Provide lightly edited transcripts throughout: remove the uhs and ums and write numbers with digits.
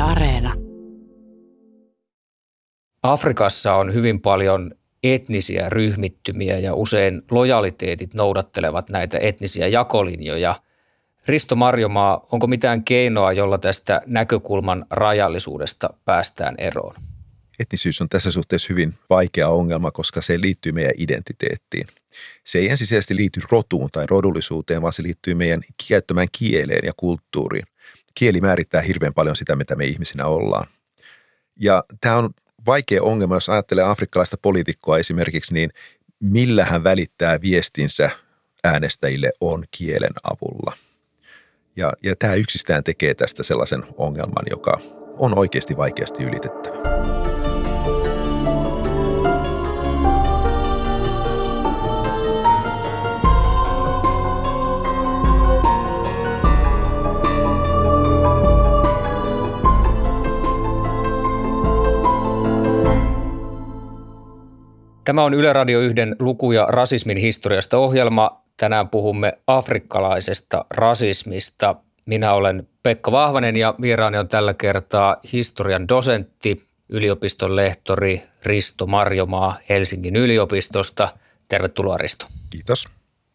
Areena. Afrikassa on hyvin paljon etnisiä ryhmittymiä ja usein lojaliteetit noudattelevat näitä etnisiä jakolinjoja. Risto Marjomaa, onko mitään keinoa, jolla tästä näkökulman rajallisuudesta päästään eroon? Etnisyys on tässä suhteessa hyvin vaikea ongelma, koska se liittyy meidän identiteettiin. Se ei ensisijaisesti liity rotuun tai rodullisuuteen, vaan se liittyy meidän käyttämään kieleen ja kulttuuriin. Kieli määrittää hirveän paljon sitä, mitä me ihmisinä ollaan. Ja tämä on vaikea ongelma, jos ajattelee afrikkalaista poliitikkoa esimerkiksi, niin millä hän välittää viestinsä äänestäjille on kielen avulla. Ja tämä yksistään tekee tästä sellaisen ongelman, joka on oikeasti vaikeasti ylitettävä. Tämä on Yle Radio 1 luku- ja rasismin historiasta -ohjelma. Tänään puhumme afrikkalaisesta rasismista. Minä olen Pekka Vahvanen ja vieraani on tällä kertaa historian dosentti, yliopiston lehtori Risto Marjomaa Helsingin yliopistosta. Tervetuloa, Risto. Kiitos.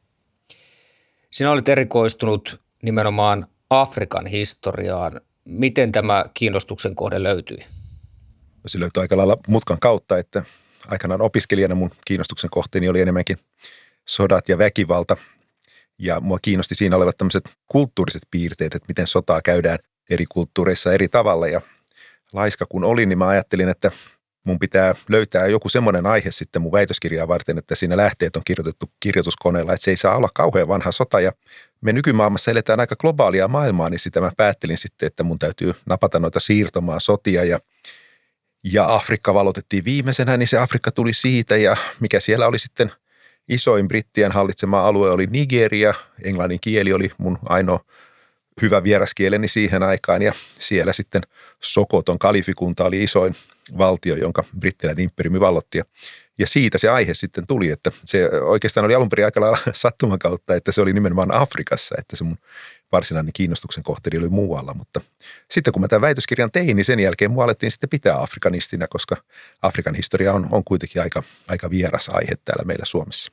Sinä olet erikoistunut nimenomaan Afrikan historiaan. Miten tämä kiinnostuksen kohde löytyi? Se löytyi aika lailla mutkan kautta, että aikanaan opiskelijana mun kiinnostuksen kohteeni oli enemmänkin sodat ja väkivalta. Ja mua kiinnosti siinä olevat tämmöiset kulttuuriset piirteet, että miten sotaa käydään eri kulttuureissa eri tavalla. Ja laiska kun olin, niin mä ajattelin, että mun pitää löytää joku semmoinen aihe sitten mun väitöskirjaa varten, että siinä lähteet on kirjoitettu kirjoituskoneella, että se ei saa olla kauhean vanha sota. Ja me nykymaailmassa eletään aika globaalia maailmaa, niin sitä mä päättelin sitten, että mun täytyy napata noita siirtomaa sotia ja Afrikka valotettiin viimeisenä, niin se Afrikka tuli siitä ja mikä siellä oli sitten isoin brittien hallitsema alue oli Nigeria. Englannin kieli oli mun ainoa hyvä vieraskieleni siihen aikaan ja siellä sitten Sokoton kalifikunta oli isoin valtio, jonka brittiläinen imperiumi vallotti. Ja siitä se aihe sitten tuli, että se oikeastaan oli alun perin aika lailla sattuman kautta, että se oli nimenomaan Afrikassa, että se mun varsinainen kiinnostuksen kohteeni oli muualla. Mutta sitten kun mä tämän väitöskirjan tein, niin sen jälkeen mua alettiin sitten pitää afrikanistina, koska Afrikan historia on kuitenkin aika vieras aihe täällä meillä Suomessa.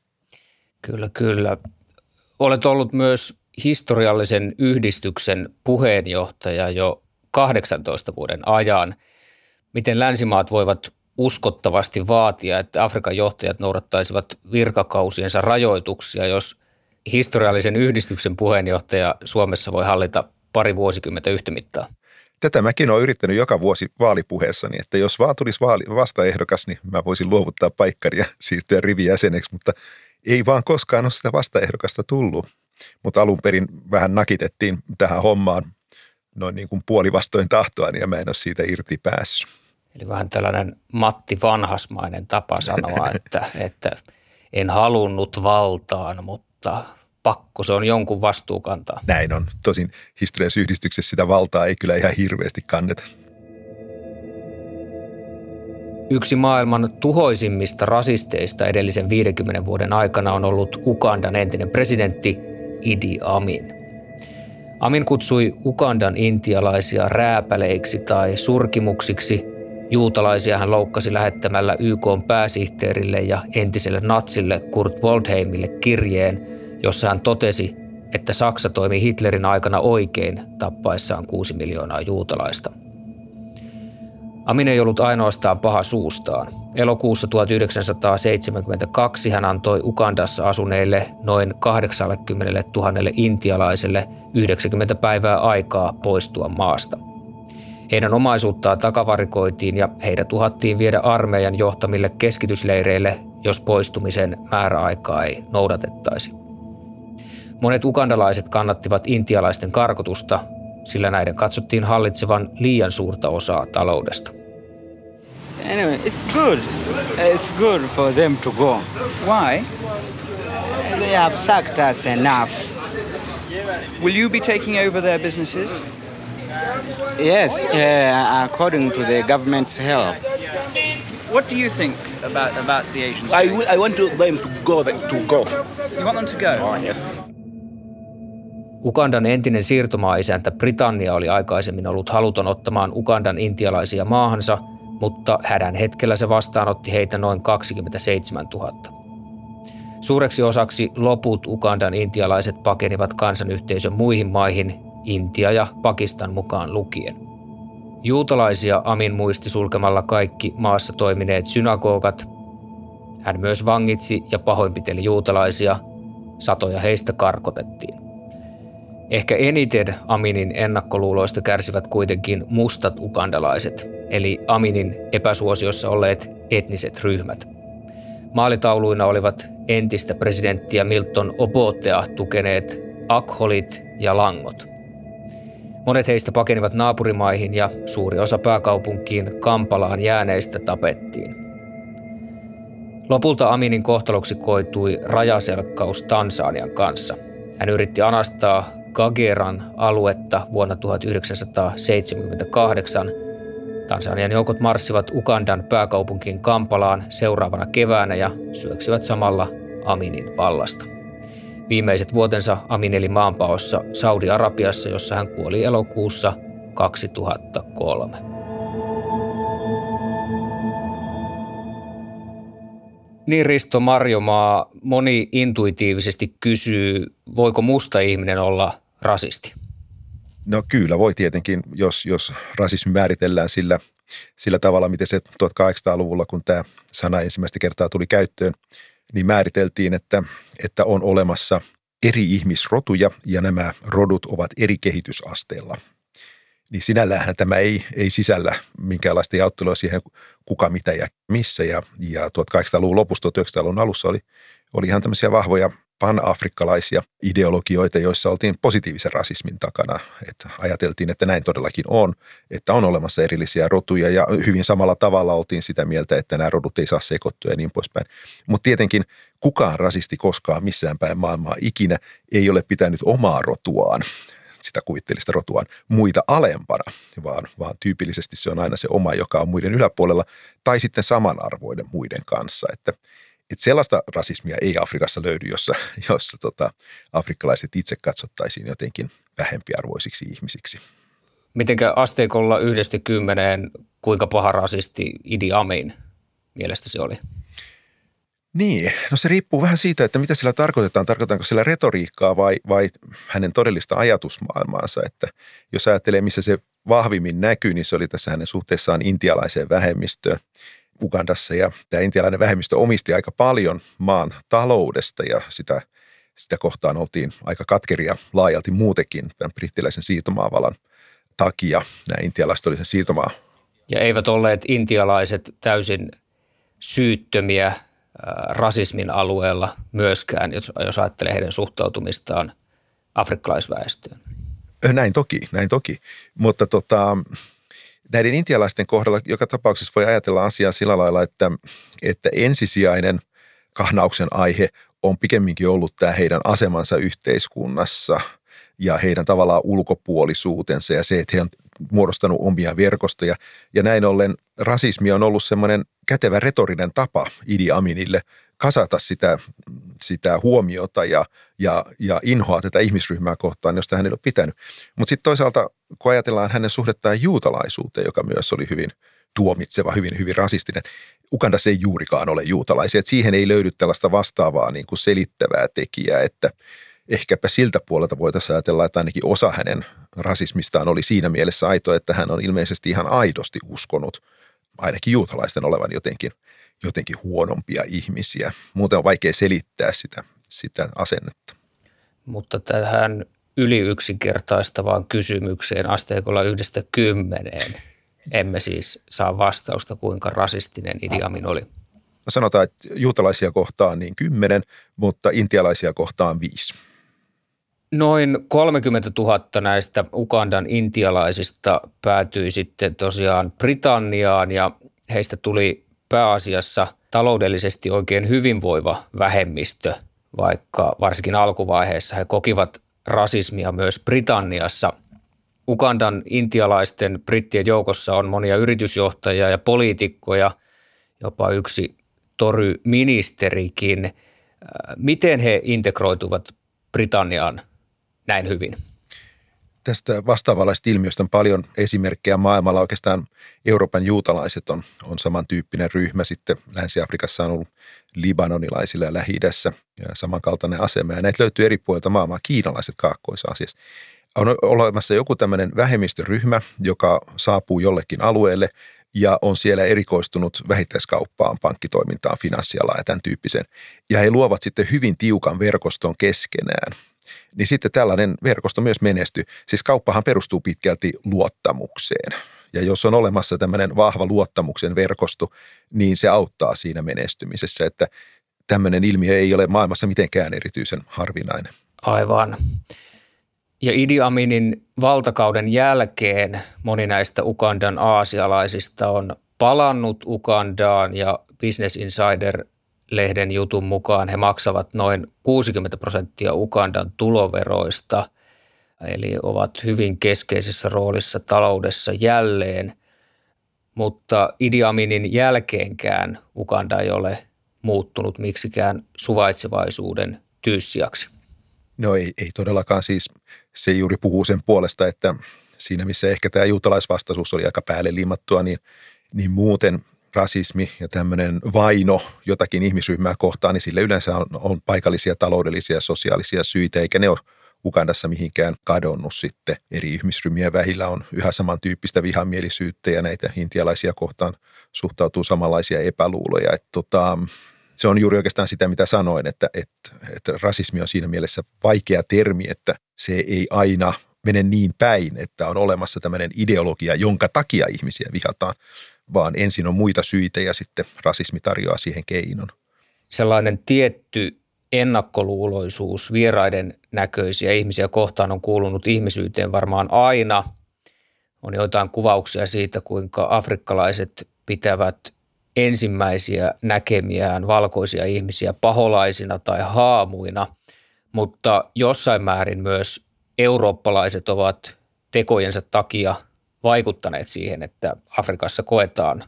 Kyllä. Olet ollut myös historiallisen yhdistyksen puheenjohtaja jo 18 vuoden ajan. Miten länsimaat voivat uskottavasti vaatia, että Afrikan johtajat noudattaisivat virkakausiensa rajoituksia, jos historiallisen yhdistyksen puheenjohtaja Suomessa voi hallita pari vuosikymmentä yhtä mittaa? Tätä mäkin olen yrittänyt joka vuosi vaalipuheessani, että jos vaan tulisi vastaehdokas, niin mä voisin luovuttaa paikkani ja siirtyä rivijäseneksi, mutta ei vaan koskaan ole sitä vastaehdokasta tullut. Mutta alun perin vähän nakitettiin tähän hommaan noin niin kuin puolivastoin tahtoani ja mä en ole siitä irti päässyt. Eli vähän tällainen Matti Vanhasmainen tapa sanoa, että en halunnut valtaan, mutta pakko se on jonkun vastuu kantaa. Näin on. Tosin historiallisessa yhdistyksessä sitä valtaa ei kyllä ihan hirveästi kanneta. Yksi maailman tuhoisimmista rasisteista edellisen 50 vuoden aikana on ollut Ugandan entinen presidentti Idi Amin. Amin kutsui Ugandan intialaisia rääpäleiksi tai surkimuksiksi. Juutalaisia hän loukkasi lähettämällä YK:n pääsihteerille ja entiselle natsille Kurt Waldheimille kirjeen, jossa hän totesi, että Saksa toimi Hitlerin aikana oikein tappaessaan 6 miljoonaa juutalaista. Amin ei ollut ainoastaan paha suustaan. Elokuussa 1972 hän antoi Ugandassa asuneille noin 80 000 intialaiselle 90 päivää aikaa poistua maasta. Heidän omaisuuttaan takavarikoitiin ja heidät uhattiin viedä armeijan johtamille keskitysleireille, jos poistumisen määräaikaa ei noudatettaisi. Monet ugandalaiset kannattivat intialaisten karkotusta, sillä näiden katsottiin hallitsevan liian suurta osaa taloudesta. Anyway, it's good. It's good for them to go. Why? They have sacked us enough. Will you be taking over their businesses? Yes, according to the government's help. What do you think about the agency? I want them to go. You want them to go? Oh, yes. Ugandan entinen siirtomaaisäntä Britannia oli aikaisemmin ollut haluton ottamaan Ugandan intialaisia maahansa, mutta hädän hetkellä se vastaanotti heitä noin 27 000. Suureksi osaksi loput Ugandan intialaiset pakenivat kansanyhteisön muihin maihin, Intia ja Pakistan mukaan lukien. Juutalaisia Amin muisti sulkemalla kaikki maassa toimineet synagogat. Hän myös vangitsi ja pahoinpiteli juutalaisia. Satoja heistä karkotettiin. Ehkä eniten Aminin ennakkoluuloista kärsivät kuitenkin mustat ugandalaiset, eli Aminin epäsuosiossa olleet etniset ryhmät. Maalitauluina olivat entistä presidenttiä Milton Obotea tukeneet akholit ja langot. Monet heistä pakenivat naapurimaihin ja suuri osa pääkaupunkiin Kampalaan jääneistä tapettiin. Lopulta Aminin kohtaloksi koitui rajaselkkaus Tansanian kanssa. Hän yritti anastaa Kageran aluetta vuonna 1978. Tansanian joukot marssivat Ugandan pääkaupunkiin Kampalaan seuraavana keväänä ja syöksivät samalla Aminin vallasta. Viimeiset vuotensa Amin eli maanpaossa Saudi-Arabiassa, jossa hän kuoli elokuussa 2003. Niin Risto Marjomaa, moni intuitiivisesti kysyy, voiko musta ihminen olla rasisti? No kyllä voi tietenkin, jos rasismi määritellään sillä tavalla, miten se 1800-luvulla, kun tämä sana ensimmäistä kertaa tuli käyttöön, niin määriteltiin, että on olemassa eri ihmisrotuja ja nämä rodut ovat eri kehitysasteella. Niin sinälläänhän tämä ei sisällä minkäänlaista jaottelua siihen, kuka, mitä ja missä. Ja 1800-luvun lopussa, 1900-luvun alussa oli ihan tämmöisiä vahvoja pan-afrikkalaisia ideologioita, joissa oltiin positiivisen rasismin takana. Että ajateltiin, että näin todellakin on, että on olemassa erillisiä rotuja ja hyvin samalla tavalla oltiin sitä mieltä, että nämä rodut ei saa sekoittua ja niin poispäin. Mutta tietenkin kukaan rasisti koskaan missään päin maailmaa ikinä ei ole pitänyt omaa rotuaan, sitä kuvitteellista rotuaan, muita alempana, vaan tyypillisesti se on aina se oma, joka on muiden yläpuolella tai sitten samanarvoinen muiden kanssa, että sellaista rasismia ei Afrikassa löydy, jossa afrikkalaiset itse katsottaisiin jotenkin vähempiarvoisiksi ihmisiksi. Mitenkä asteikolla 1–10, kuinka paha rasisti Idi Amin mielestäsi oli? Niin, no se riippuu vähän siitä, että mitä sillä tarkoitetaan. Tarkoitaanko sillä retoriikkaa vai hänen todellista ajatusmaailmaansa, että jos ajattelee, missä se vahvimmin näkyy, niin se oli tässä hänen suhteessaan intialaiseen vähemmistöön Ugandassa, ja tämä intialainen vähemmistö omisti aika paljon maan taloudesta ja sitä kohtaan oltiin aika katkeria laajalti muutenkin tämän brittiläisen siirtomaavallan takia. Nämä intialaiset oli sen siirtomaa. Ja eivät olleet intialaiset täysin syyttömiä rasismin alueella myöskään, jos ajattelee heidän suhtautumistaan afrikkalaisväestöön. Näin toki. Mutta näiden intialaisten kohdalla joka tapauksessa voi ajatella asiaa sillä lailla, että ensisijainen kahnauksen aihe on pikemminkin ollut tämä heidän asemansa yhteiskunnassa ja heidän tavallaan ulkopuolisuutensa ja se, että he on muodostanut omia verkostoja. Ja näin ollen rasismi on ollut semmoinen kätevä retorinen tapa Idi Aminille kasata sitä huomiota ja inhoa tätä ihmisryhmää kohtaan, josta hän ei ole pitänyt. Mutta sitten toisaalta, kun ajatellaan hänen suhdettaan juutalaisuuteen, joka myös oli hyvin tuomitseva, hyvin, hyvin rasistinen, Ugandassa ei juurikaan ole juutalaisia. Et siihen ei löydy tällaista vastaavaa niin kuin selittävää tekijää, että ehkäpä siltä puolelta voitaisiin ajatella, että ainakin osa hänen rasismistaan oli siinä mielessä aito, että hän on ilmeisesti ihan aidosti uskonut ainakin juutalaisten olevan jotenkin huonompia ihmisiä. Muuten on vaikea selittää sitä asennetta. Mutta tähän yliyksinkertaistavaan kysymykseen asteikolla 1–10 emme siis saa vastausta, kuinka rasistinen Idi Amin oli. Sanotaan, että juutalaisia kohtaan niin 10, mutta intialaisia kohtaan 5. Noin 30 000 näistä Ugandan intialaisista päätyi sitten tosiaan Britanniaan ja heistä tuli pääasiassa taloudellisesti oikein hyvinvoiva vähemmistö, vaikka varsinkin alkuvaiheessa he kokivat rasismia myös Britanniassa. Ugandan intialaisten brittien joukossa on monia yritysjohtajia ja poliitikkoja, jopa yksi toryministerikin. Miten he integroituvat Britanniaan näin hyvin? Tästä vastaavanlaisesta ilmiöstä on paljon esimerkkejä maailmalla. Oikeastaan Euroopan juutalaiset on samantyyppinen ryhmä. Sitten Länsi-Afrikassa on ollut libanonilaisilla ja Lähi-idässä samankaltainen asema. Ja näitä löytyy eri puolilta maailmaa. Kiinalaiset Kaakkois-Aasiassa. On olemassa joku tämmöinen vähemmistöryhmä, joka saapuu jollekin alueelle ja on siellä erikoistunut vähittäiskauppaan, pankkitoimintaan, finanssialaan ja tämän tyyppisen. Ja he luovat sitten hyvin tiukan verkoston keskenään. Niin sitten tällainen verkosto myös menestyy. Siis kauppahan perustuu pitkälti luottamukseen. Ja jos on olemassa tämmöinen vahva luottamuksen verkosto, niin se auttaa siinä menestymisessä. Että tämmöinen ilmiö ei ole maailmassa mitenkään erityisen harvinainen. Aivan. Ja Idi Aminin valtakauden jälkeen moni näistä Ugandan aasialaisista on palannut Ugandaan ja Business Insider-lehden jutun mukaan he maksavat noin 60% Ugandan tuloveroista, eli ovat hyvin keskeisessä roolissa taloudessa jälleen, mutta Idi Aminin jälkeenkään Uganda ei ole muuttunut miksikään suvaitsevaisuuden tyyssijaksi. No ei todellakaan, siis se juuri puhuu sen puolesta, että siinä missä ehkä tämä juutalaisvastaisuus oli aika päälle liimattua, niin muuten rasismi ja tämmöinen vaino jotakin ihmisryhmää kohtaan, niin sille yleensä on paikallisia taloudellisia ja sosiaalisia syitä, eikä ne ole Ugandassa mihinkään kadonnut sitten. Eri ihmisryhmien vähillä on yhä samantyyppistä vihamielisyyttä ja näitä intialaisia kohtaan suhtautuu samanlaisia epäluuloja. Se on juuri oikeastaan sitä, mitä sanoin, että rasismi on siinä mielessä vaikea termi, että se ei aina mene niin päin, että on olemassa tämmöinen ideologia, jonka takia ihmisiä vihataan, vaan ensin on muita syitä ja sitten rasismi tarjoaa siihen keinon. Sellainen tietty ennakkoluuloisuus vieraiden näköisiä ihmisiä kohtaan on kuulunut ihmisyyteen varmaan aina. On joitain kuvauksia siitä, kuinka afrikkalaiset pitävät ensimmäisiä näkemiään valkoisia ihmisiä paholaisina tai haamuina, mutta jossain määrin myös eurooppalaiset ovat tekojensa takia vaikuttaneet siihen, että Afrikassa koetaan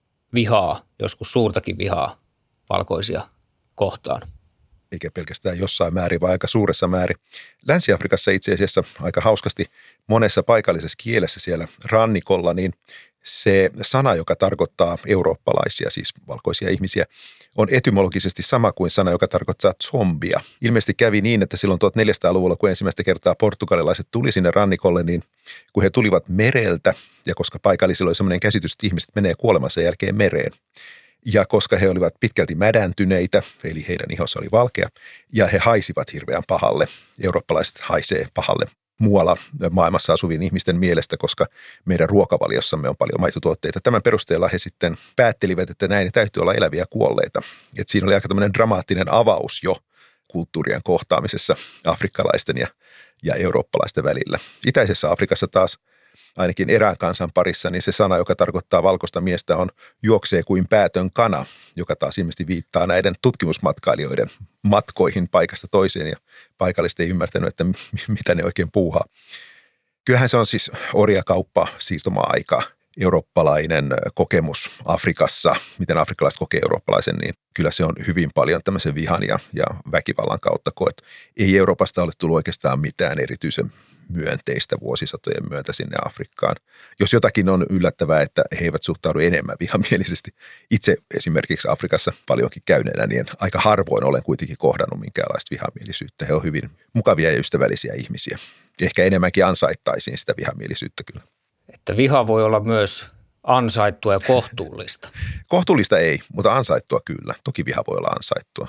vihaa, joskus suurtakin vihaa valkoisia kohtaan. Eikä pelkästään jossain määrin, vaan aika suuressa määrin. Länsi-Afrikassa itse asiassa aika hauskasti monessa paikallisessa kielessä siellä rannikolla, niin se sana, joka tarkoittaa eurooppalaisia, siis valkoisia ihmisiä, on etymologisesti sama kuin sana, joka tarkoittaa zombia. Ilmeisesti kävi niin, että silloin 1400-luvulla, kun ensimmäistä kertaa portugalilaiset tuli sinne rannikolle, niin kun he tulivat mereltä, ja koska paikallisilla oli sellainen käsitys, että ihmiset menee kuolemansa jälkeen mereen, ja koska he olivat pitkälti mädäntyneitä, eli heidän ihossa oli valkea, ja he haisivat hirveän pahalle, eurooppalaiset haisee pahalle muualla maailmassa asuvien ihmisten mielestä, koska meidän ruokavaliossamme on paljon maitotuotteita. Tämän perusteella he sitten päättelivät, että näin täytyy olla eläviä kuolleita. Et siinä oli aika tämmöinen dramaattinen avaus jo kulttuurien kohtaamisessa afrikkalaisten ja eurooppalaisten välillä. Itäisessä Afrikassa taas ainakin erään kansan parissa, niin se sana, joka tarkoittaa valkoista miestä, on juoksee kuin päätön kana, joka taas ilmeisesti viittaa näiden tutkimusmatkailijoiden matkoihin paikasta toiseen, ja paikalliset ei ymmärtänyt, että mitä ne oikein puuhaa. Kyllähän se on siis orjakauppa, siirtomaa-aika, eurooppalainen kokemus Afrikassa, miten afrikkalaiset kokee eurooppalaisen, niin kyllä se on hyvin paljon tämmöisen vihan ja väkivallan kautta koettu. Ei Euroopasta ole tullut oikeastaan mitään erityisen myönteistä vuosisatojen myötä sinne Afrikkaan. Jos jotakin on yllättävää, että he eivät suhtaudu enemmän vihamielisesti. Itse esimerkiksi Afrikassa paljonkin käyneenä, niin aika harvoin olen kuitenkin kohdannut minkäänlaista vihamielisyyttä. He ovat hyvin mukavia ja ystävällisiä ihmisiä. Ehkä enemmänkin ansaittaisiin sitä vihamielisyyttä kyllä. Että viha voi olla myös ansaittua ja kohtuullista. Kohtuullista ei, mutta ansaittua kyllä. Toki viha voi olla ansaittua.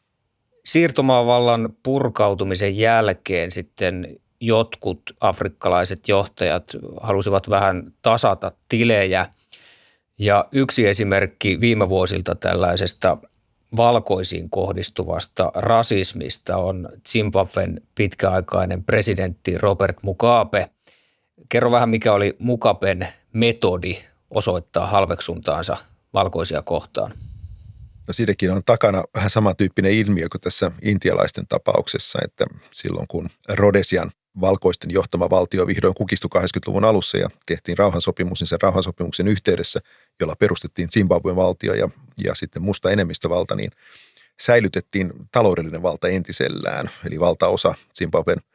Siirtomaavallan purkautumisen jälkeen sitten jotkut afrikkalaiset johtajat halusivat vähän tasata tilejä. Ja yksi esimerkki viime vuosilta tällaisesta valkoisiin kohdistuvasta rasismista on Zimbabwen pitkäaikainen presidentti Robert Mugabe. Kerro vähän, mikä oli Mugaben metodi osoittaa halveksuntaansa valkoisia kohtaan. No siinäkin on takana vähän samantyyppinen ilmiö kuin tässä intialaisten tapauksessa, että silloin kun Rhodesian valkoisten johtama valtio vihdoin kukistui 80-luvun alussa ja tehtiin rauhansopimus, niin sen rauhansopimuksen yhteydessä, jolla perustettiin Zimbabwen valtio ja sitten musta enemmistövalta, niin säilytettiin taloudellinen valta entisellään, eli valtaosa Zimbabwen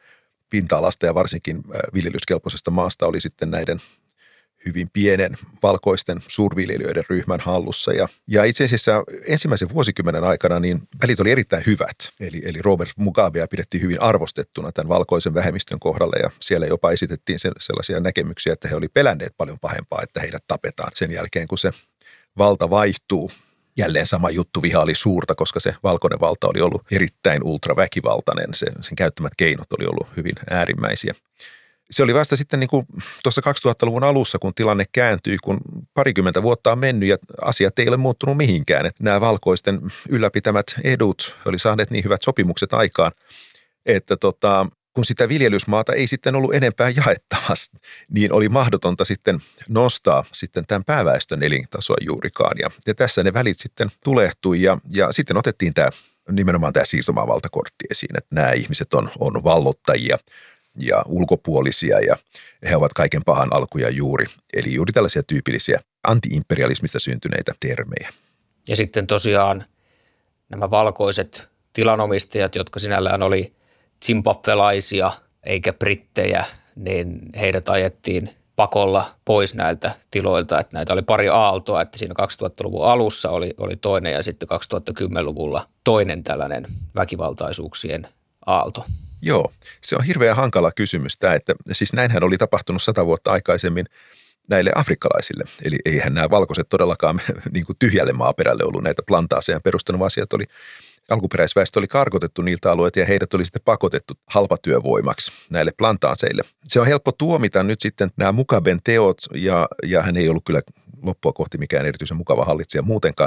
pinta-alasta ja varsinkin viljelyskelpoisesta maasta oli sitten näiden hyvin pienen valkoisten suurviljelijöiden ryhmän hallussa. Ja itse asiassa ensimmäisen vuosikymmenen aikana niin välit oli erittäin hyvät. Eli Robert Mugabea pidettiin hyvin arvostettuna tämän valkoisen vähemmistön kohdalla ja siellä jopa esitettiin sellaisia näkemyksiä, että he oli pelänneet paljon pahempaa, että heidät tapetaan sen jälkeen, kun se valta vaihtuu. Jälleen sama juttu, viha oli suurta, koska se valkoinen valta oli ollut erittäin ultraväkivaltainen. Sen käyttämät keinot oli ollut hyvin äärimmäisiä. Se oli vasta sitten niin kuin tuossa 2000-luvun alussa, kun tilanne kääntyi, kun parikymmentä vuotta on mennyt ja asiat ei ole muuttunut mihinkään. Että nämä valkoisten ylläpitämät edut oli saaneet niin hyvät sopimukset aikaan, että kun sitä viljelysmaata ei sitten ollut enempää jaettavasti, niin oli mahdotonta sitten nostaa sitten tämän pääväestön elintasoa juurikaan. Ja tässä ne välit sitten tulehtui ja sitten otettiin nimenomaan tämä siirtomaavaltakortti esiin, että nämä ihmiset on vallottajia ja ulkopuolisia ja he ovat kaiken pahan alku ja juuri. Eli juuri tällaisia tyypillisiä anti-imperialismista syntyneitä termejä. Ja sitten tosiaan nämä valkoiset tilanomistajat, jotka sinällään oli zimbabwelaisia eikä brittejä, niin heidät ajettiin pakolla pois näiltä tiloilta. Että näitä oli pari aaltoa, että siinä 2000-luvun alussa oli toinen ja sitten 2010-luvulla toinen tällainen väkivaltaisuuksien aalto. Joo, se on hirveän hankala kysymys tämä, että siis näinhän oli tapahtunut 100 vuotta aikaisemmin näille afrikkalaisille. Eli eihän nämä valkoiset todellakaan niin kuin tyhjälle maaperälle ollut näitä plantaaseja perustanut, vaan sieltä alkuperäisväestö oli karkotettu niiltä alueilta ja heidät oli sitten pakotettu halpatyövoimaksi näille plantaaseille. Se on helppo tuomita nyt sitten nämä Mugaben teot ja hän ei ollut kyllä loppua kohti mikään erityisen mukava hallitsija muutenkaan,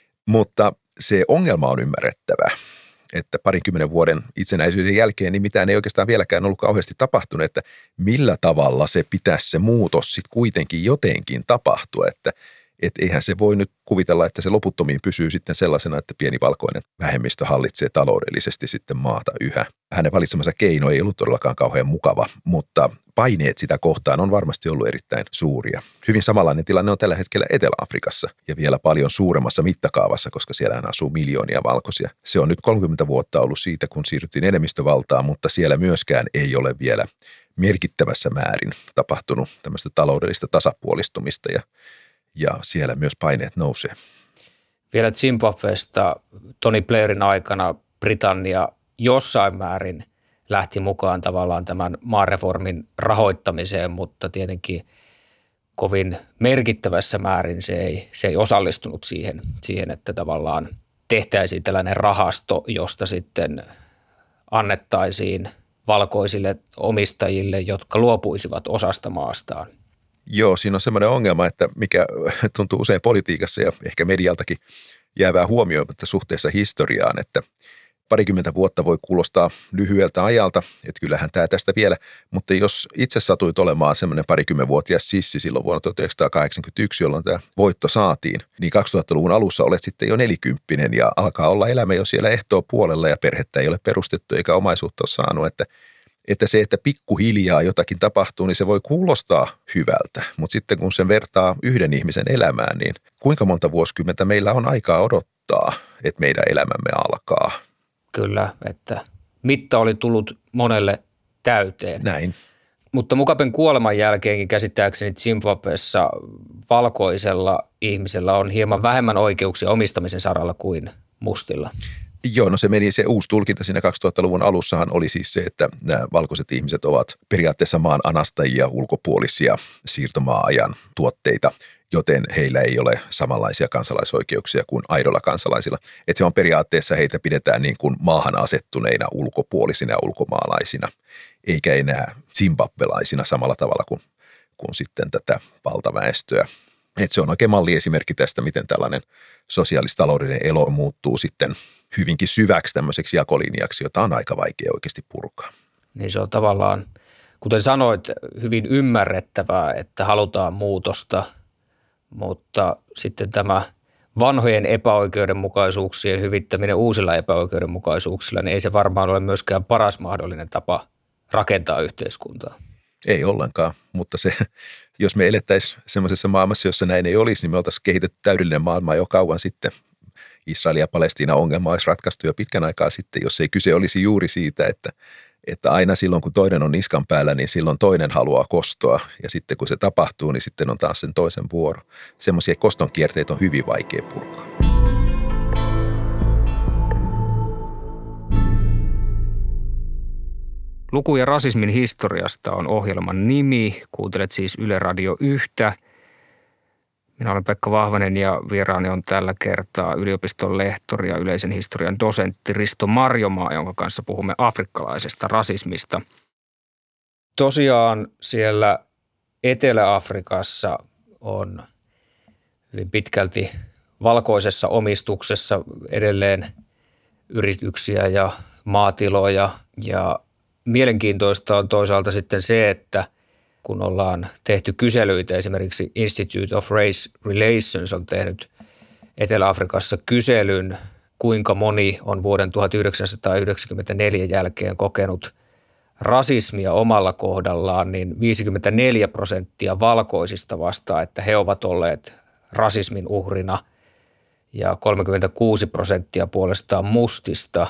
mutta se ongelma on ymmärrettävä, että 20 vuoden itsenäisyyden jälkeen niin mitään ei oikeastaan vieläkään ollut kauheasti tapahtunut, että millä tavalla se pitäisi se muutos sitten kuitenkin jotenkin tapahtua, että eihän se voi nyt kuvitella, että se loputtomiin pysyy sitten sellaisena, että pieni valkoinen vähemmistö hallitsee taloudellisesti sitten maata yhä. Hänen valitsemansa keino ei ollut todellakaan kauhean mukava, mutta paineet sitä kohtaan on varmasti ollut erittäin suuria. Hyvin samanlainen tilanne on tällä hetkellä Etelä-Afrikassa ja vielä paljon suuremmassa mittakaavassa, koska siellähän asuu miljoonia valkoisia. Se on nyt 30 vuotta ollut siitä, kun siirryttiin enemmistövaltaan, mutta siellä myöskään ei ole vielä merkittävässä määrin tapahtunut tämmöistä taloudellista tasapuolistumista ja siellä myös paineet nousee. Vielä Zimbabwesta Tony Blairin aikana Britannia jossain määrin lähti mukaan tavallaan tämän maareformin rahoittamiseen, mutta tietenkin kovin merkittävässä määrin se ei osallistunut siihen, että tavallaan tehtäisiin tällainen rahasto, josta sitten annettaisiin valkoisille omistajille, jotka luopuisivat osasta maastaan. Joo, siinä on semmoinen ongelma, että mikä tuntuu usein politiikassa ja ehkä medialtakin jäävää huomioimatta suhteessa historiaan, että parikymmentä vuotta voi kuulostaa lyhyeltä ajalta, että kyllähän tämä tästä vielä, mutta jos itse satuit olemaan semmoinen 20-vuotias sissi silloin vuonna 1981, jolloin tämä voitto saatiin, niin 2000-luvun alussa olet sitten jo 40 ja alkaa olla elämä jo siellä ehtoopuolella ja perhettä ei ole perustettu eikä omaisuutta ole saanut, että se, että pikkuhiljaa jotakin tapahtuu, niin se voi kuulostaa hyvältä, mutta sitten kun sen vertaa yhden ihmisen elämään, niin kuinka monta vuosikymmentä meillä on aikaa odottaa, että meidän elämämme alkaa? Kyllä, että mitta oli tullut monelle täyteen. Näin. Mutta Mugaben kuoleman jälkeenkin käsittääkseni Zimbabwessa valkoisella ihmisellä on hieman vähemmän oikeuksia omistamisen saralla kuin mustilla. Joo, no se uusi tulkinta siinä 2000-luvun alussahan oli siis se, että nämä valkoiset ihmiset ovat periaatteessa maan anastajia, ulkopuolisia siirtomaa-ajan tuotteita, joten heillä ei ole samanlaisia kansalaisoikeuksia kuin aidoilla kansalaisilla. Että se on periaatteessa heitä pidetään niin kuin maahan asettuneina ulkopuolisina ja ulkomaalaisina, eikä enää zimbabwelaisina samalla tavalla kuin sitten tätä valtaväestöä. Että se on oikein malliesimerkki tästä, miten tällainen sosiaalistaloudellinen elo muuttuu sitten hyvinkin syväksi tämmöiseksi jakolinjaksi, jota on aika vaikea oikeasti purkaa. Niin se on tavallaan, kuten sanoit, hyvin ymmärrettävää, että halutaan muutosta, mutta sitten tämä vanhojen epäoikeudenmukaisuuksien hyvittäminen uusilla epäoikeudenmukaisuuksilla, niin ei se varmaan ole myöskään paras mahdollinen tapa rakentaa yhteiskuntaa. Ei ollenkaan, mutta jos me elettäisiin semmoisessa maailmassa, jossa näin ei olisi, niin me oltaisiin kehitetty täydellinen maailma jo kauan sitten. Israel ja Palestiina ongelma olisi ratkaistu jo pitkän aikaa sitten, jos ei kyse olisi juuri siitä, Että aina silloin, kun toinen on niskan päällä, niin silloin toinen haluaa kostoa. Ja sitten kun se tapahtuu, niin sitten on taas sen toisen vuoro. Semmoisia koston kierteitä on hyvin vaikea purkaa. Lukuja rasismin historiasta on ohjelman nimi. Kuuntelet siis Yle Radio 1. Minä olen Pekka Vahvanen ja vieraani on tällä kertaa yliopiston lehtori ja yleisen historian dosentti Risto Marjomaa, jonka kanssa puhumme afrikkalaisesta rasismista. Tosiaan siellä Etelä-Afrikassa on hyvin pitkälti valkoisessa omistuksessa edelleen yrityksiä ja maatiloja ja mielenkiintoista on toisaalta sitten se, että kun ollaan tehty kyselyitä, esimerkiksi Institute of Race Relations on tehnyt Etelä-Afrikassa kyselyn, kuinka moni on vuoden 1994 jälkeen kokenut rasismia omalla kohdallaan, niin 54% valkoisista vastaa, että he ovat olleet rasismin uhrina ja 36% puolestaan mustista.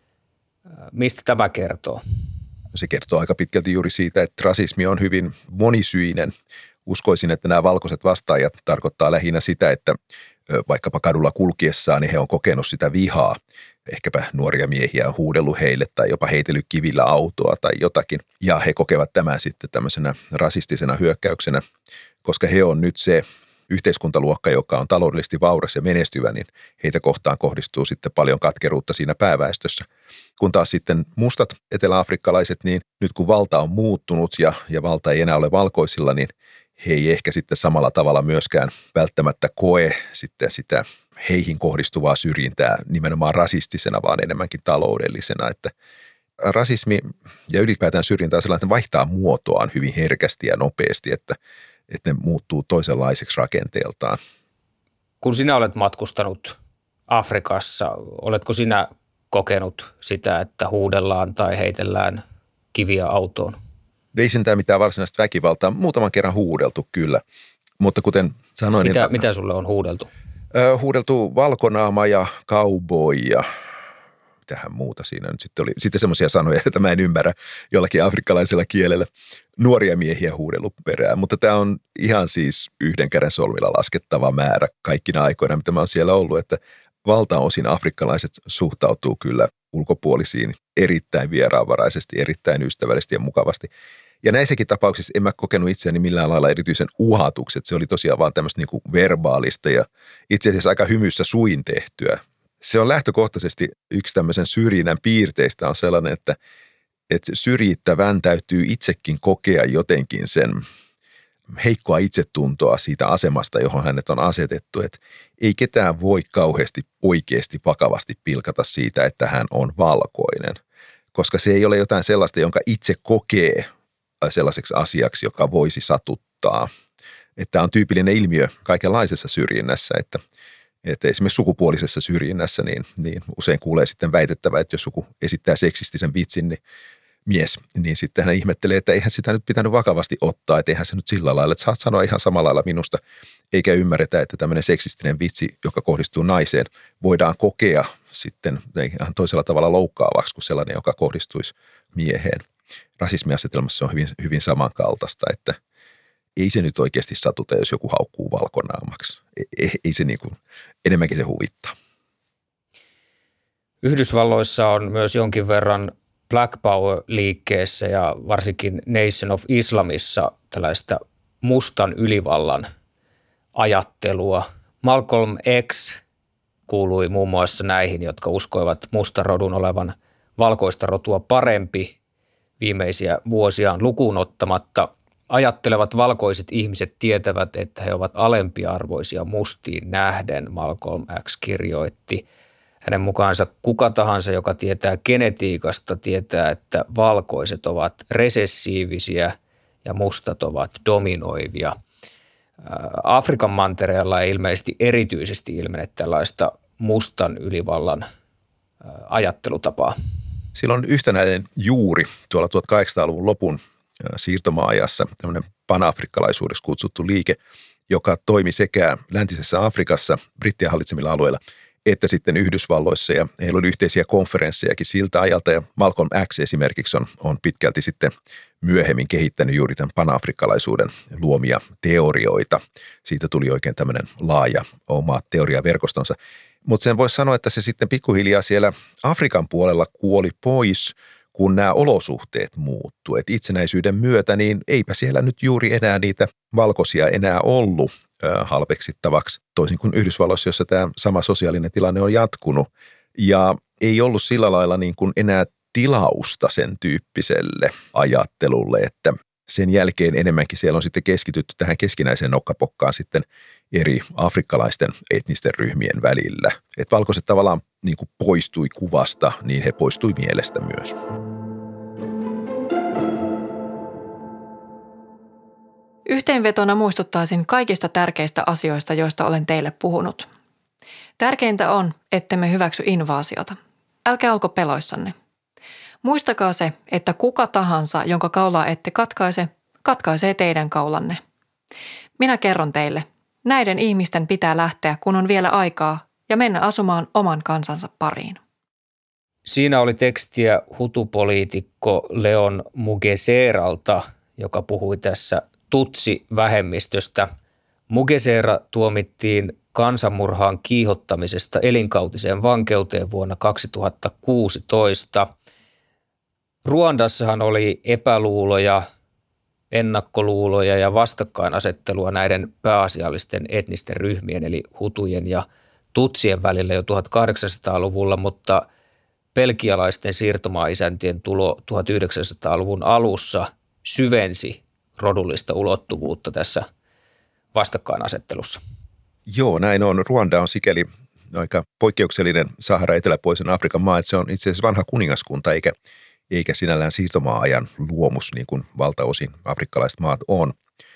Mistä tämä kertoo? Se kertoo aika pitkälti juuri siitä, että rasismi on hyvin monisyinen. Uskoisin, että nämä valkoiset vastaajat tarkoittaa lähinnä sitä, että vaikkapa kadulla kulkiessaan, niin he on kokenut sitä vihaa. Ehkäpä nuoria miehiä on huudellut heille tai jopa heitellyt kivillä autoa tai jotakin. Ja he kokevat tämän sitten tämmöisenä rasistisena hyökkäyksenä, koska he on nyt se yhteiskuntaluokka, joka on taloudellisesti vauras ja menestyvä, niin heitä kohtaan kohdistuu sitten paljon katkeruutta siinä pääväestössä. Kun taas sitten mustat eteläafrikkalaiset, niin nyt kun valta on muuttunut ja valta ei enää ole valkoisilla, niin he ei ehkä sitten samalla tavalla myöskään välttämättä koe sitten sitä heihin kohdistuvaa syrjintää nimenomaan rasistisena, vaan enemmänkin taloudellisena, että rasismi ja ylipäätään syrjintä on sellainen, että vaihtaa muotoaan hyvin herkästi ja nopeasti, että ne muuttuu toisenlaiseksi rakenteeltaan. Kun sinä olet matkustanut Afrikassa, oletko sinä kokenut sitä, että huudellaan tai heitellään kiviä autoon? Ei sentään mitään varsinaista väkivaltaa. Muutaman kerran huudeltu kyllä, mutta kuten sanoin... Mitä sulle on huudeltu? Huudeltu valkonaama ja cowboy ja mitähän muuta siinä nyt sitten oli. Sitten semmoisia sanoja, joita mä en ymmärrä jollakin afrikkalaisella kielellä. Nuoria miehiä huudellut perään, mutta tämä on ihan siis yhden käden solmilla laskettava määrä kaikkina aikoina, mitä mä oon siellä ollut, että valtaosin afrikkalaiset suhtautuu kyllä ulkopuolisiin erittäin vieraanvaraisesti, erittäin ystävällisesti ja mukavasti. Ja näissäkin tapauksissa en mä kokenut itseäni millään lailla erityisen uhatuksi, että se oli tosiaan vaan tämmöistä niin kuin verbaalista ja itse asiassa aika hymyssä suin tehtyä. Se on lähtökohtaisesti yksi tämmöisen syrjinnän piirteistä on sellainen, että syrjittävän täytyy itsekin kokea jotenkin sen heikkoa itsetuntoa siitä asemasta, johon hänet on asetettu. Että ei ketään voi kauheasti oikeasti vakavasti pilkata siitä, että hän on valkoinen, koska se ei ole jotain sellaista, jonka itse kokee sellaiseksi asiaksi, joka voisi satuttaa. Että on tyypillinen ilmiö kaikenlaisessa syrjinnässä, että esimerkiksi sukupuolisessa syrjinnässä niin usein kuulee sitten väitettävä, että jos joku esittää seksistisen vitsin, niin mies, niin sitten hän ihmettelee, että eihän sitä nyt pitänyt vakavasti ottaa, että eihän se nyt sillä lailla, että saat sanoa ihan samalla lailla minusta, eikä ymmärretä, että tämmöinen seksistinen vitsi, joka kohdistuu naiseen, voidaan kokea sitten ihan toisella tavalla loukkaavaksi kuin sellainen, joka kohdistuisi mieheen. Rasismiasetelmassa on hyvin, hyvin samankaltaista, että ei se nyt oikeasti satuta, jos joku haukkuu valkonaamaksi. Ei se niin kuin, enemmänkin se huvittaa. Yhdysvalloissa on myös jonkin verran Black Power-liikkeessä ja varsinkin Nation of Islamissa tällaista mustan ylivallan ajattelua. Malcolm X kuului muun muassa näihin, jotka uskoivat mustan rodun olevan valkoista rotua parempi viimeisiä vuosiaan lukuun ottamatta. Ajattelevat valkoiset ihmiset tietävät, että he ovat alempiarvoisia mustiin nähden, Malcolm X kirjoitti. Hänen mukaansa kuka tahansa, joka tietää genetiikasta, tietää, että valkoiset ovat resessiivisiä ja mustat ovat dominoivia. Afrikan mantereella ei ilmeisesti erityisesti ilmene tällaista mustan ylivallan ajattelutapaa. Sillä on yhtenäinen juuri tuolla 1800-luvun lopun siirtomaa-ajassa tämmöinen panafrikkalaisuudeksi kutsuttu liike, joka toimi sekä läntisessä Afrikassa, brittien hallitsemilla alueilla, että sitten Yhdysvalloissa, ja heillä oli yhteisiä konferenssejakin siltä ajalta, ja Malcolm X esimerkiksi on pitkälti sitten myöhemmin kehittänyt juuri tämän panafrikkalaisuuden luomia teorioita. Siitä tuli oikein tämmöinen laaja oma teoriaverkostonsa. Mutta sen voisi sanoa, että se sitten pikkuhiljaa siellä Afrikan puolella kuoli pois, kun nämä olosuhteet muuttuu. Et itsenäisyyden myötä, niin eipä siellä nyt juuri enää niitä valkoisia enää ollut halveksittavaksi, toisin kuin Yhdysvalloissa, jossa tämä sama sosiaalinen tilanne on jatkunut. Ja ei ollut sillä lailla niin kuin enää tilausta sen tyyppiselle ajattelulle, että sen jälkeen enemmänkin siellä on sitten keskitytty tähän keskinäiseen nokkapokkaan sitten eri afrikkalaisten etnisten ryhmien välillä. Että valkoiset tavallaan niin kuin poistui kuvasta, niin he poistui mielestä myös. Yhteenvetona muistuttaisin kaikista tärkeistä asioista, joista olen teille puhunut. Tärkeintä on, ettemme hyväksy invaasiota. Älkää olko peloissanne. Muistakaa se, että kuka tahansa, jonka kaulaa ette katkaise, katkaisee teidän kaulanne. Minä kerron teille, näiden ihmisten pitää lähteä, kun on vielä aikaa, ja mennä asumaan oman kansansa pariin. Siinä oli tekstiä hutupoliitikko Leon Mugeseralta, joka puhui tässä Tutsi-vähemmistöstä. Mugesera tuomittiin kansanmurhaan kiihottamisesta elinkautiseen vankeuteen vuonna 2016. Ruandassahan oli epäluuloja, ennakkoluuloja ja vastakkainasettelua näiden pääasiallisten etnisten ryhmien eli hutujen ja tutsien välillä jo 1800-luvulla, mutta belgialaisten siirtomaa-isäntien tulo 1900-luvun alussa syvensi rodullista ulottuvuutta tässä vastakkainasettelussa. Joo, näin on. Ruanda on sikäli aika poikkeuksellinen Sahara eteläpuolisen Afrikan maa, että se on itse asiassa vanha kuningaskunta eikä sinällään siirtomaa-ajan luomus, niin kuin valtaosin afrikkalaiset maat on.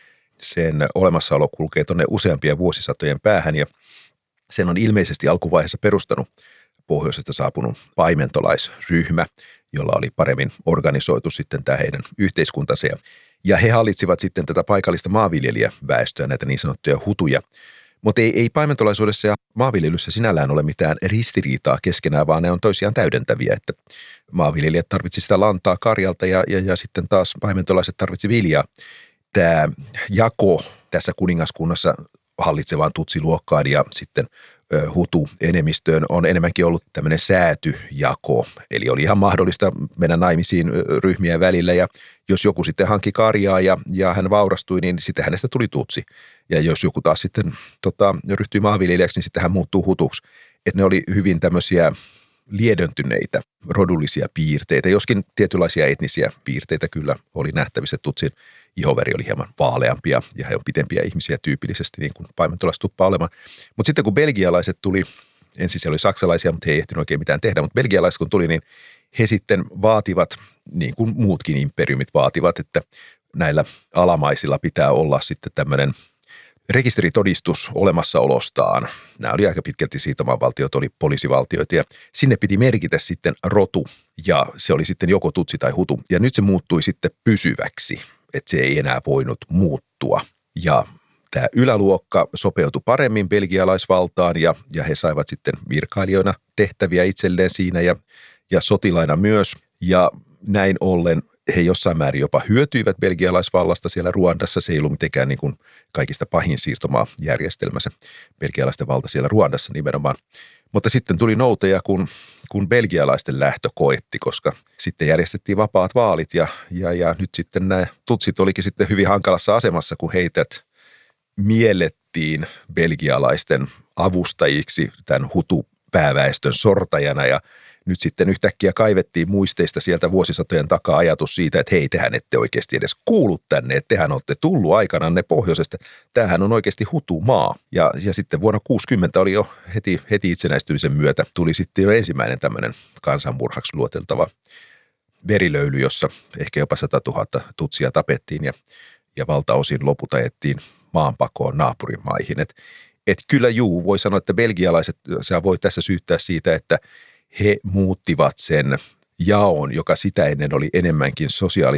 Sen olemassaolo kulkee tuonne useampia vuosisatojen päähän ja sen on ilmeisesti alkuvaiheessa perustanut pohjoisesta saapunut paimentolaisryhmä, jolla oli paremmin organisoitu sitten tämä heidän yhteiskuntansa. Ja he hallitsivat sitten tätä paikallista maanviljelijäväestöä, näitä niin sanottuja hutuja. Mutta ei paimentolaisuudessa ja maanviljelyssä sinällään ole mitään ristiriitaa keskenään, vaan ne on toisiaan täydentäviä, että maanviljelijät tarvitsi sitä lantaa karjalta ja sitten taas paimentolaiset tarvitsi viljaa. Tämä jako tässä kuningaskunnassa hallitsevaan tutsiluokkaan ja sitten hutu-enemmistöön on enemmänkin ollut tämmöinen säätyjako. Eli oli ihan mahdollista mennä naimisiin ryhmien välillä ja jos joku sitten hankki karjaa ja hän vaurastui, niin sitten hänestä tuli tutsi. Ja jos joku taas sitten ryhtyi maanviljelijäksi, niin sitten hän muuttuu hutuksi. Että ne oli hyvin tämmöisiä liedöntyneitä rodullisia piirteitä, joskin tietynlaisia etnisiä piirteitä kyllä oli nähtävissä. Tutsin ihoväri oli hieman vaaleampia ja he on pitempiä ihmisiä tyypillisesti, niin kuin paimentolaiset tuppaa olemaan. Mutta sitten kun belgialaiset tuli, ensin siellä oli saksalaisia, mutta he ei ehtinyt oikein mitään tehdä, mutta belgialaiset kun tuli, niin he sitten vaativat, niin kuin muutkin imperiumit vaativat, että näillä alamaisilla pitää olla sitten tämmöinen rekisteritodistus olemassaolostaan. Nämä oli aika pitkälti siirtomaavaltiot, oli poliisivaltioita ja sinne piti merkitä sitten rotu ja se oli sitten joko tutsi tai hutu. Ja nyt se muuttui sitten pysyväksi, että se ei enää voinut muuttua. Ja tämä yläluokka sopeutui paremmin belgialaisvaltaan ja he saivat sitten virkailijoina tehtäviä itselleen siinä ja sotilaina myös. Ja näin ollen he jossain määrin jopa hyötyivät belgialaisvallasta siellä Ruandassa. Se ei ollut mitenkään niin kuin kaikista pahin siirtomaajärjestelmä se belgialaisten valta siellä Ruandassa nimenomaan. Mutta sitten tuli nouteja, kun belgialaisten lähtö koetti, koska sitten järjestettiin vapaat vaalit ja nyt sitten nämä tutsit olikin sitten hyvin hankalassa asemassa, kun heidät miellettiin belgialaisten avustajiksi tämän hutu-pääväestön sortajana ja nyt sitten yhtäkkiä kaivettiin muisteista sieltä vuosisatojen takaa ajatus siitä, että hei, tehän ette oikeasti edes kuulu tänne, että tehän olette tullut aikananne pohjoisesta. Tämähän on oikeasti hutumaa. Ja sitten vuonna 60 oli jo heti itsenäistymisen myötä tuli sitten jo ensimmäinen tämmöinen kansanmurhaksi luoteltava verilöyly, jossa ehkä jopa 100 000 tutsia tapettiin ja valtaosin loput ajettiin maanpakoon naapurimaihin. Et kyllä voi sanoa, että belgialaiset, sä voi tässä syyttää siitä, että he muuttivat sen jaon, joka sitä ennen oli enemmänkin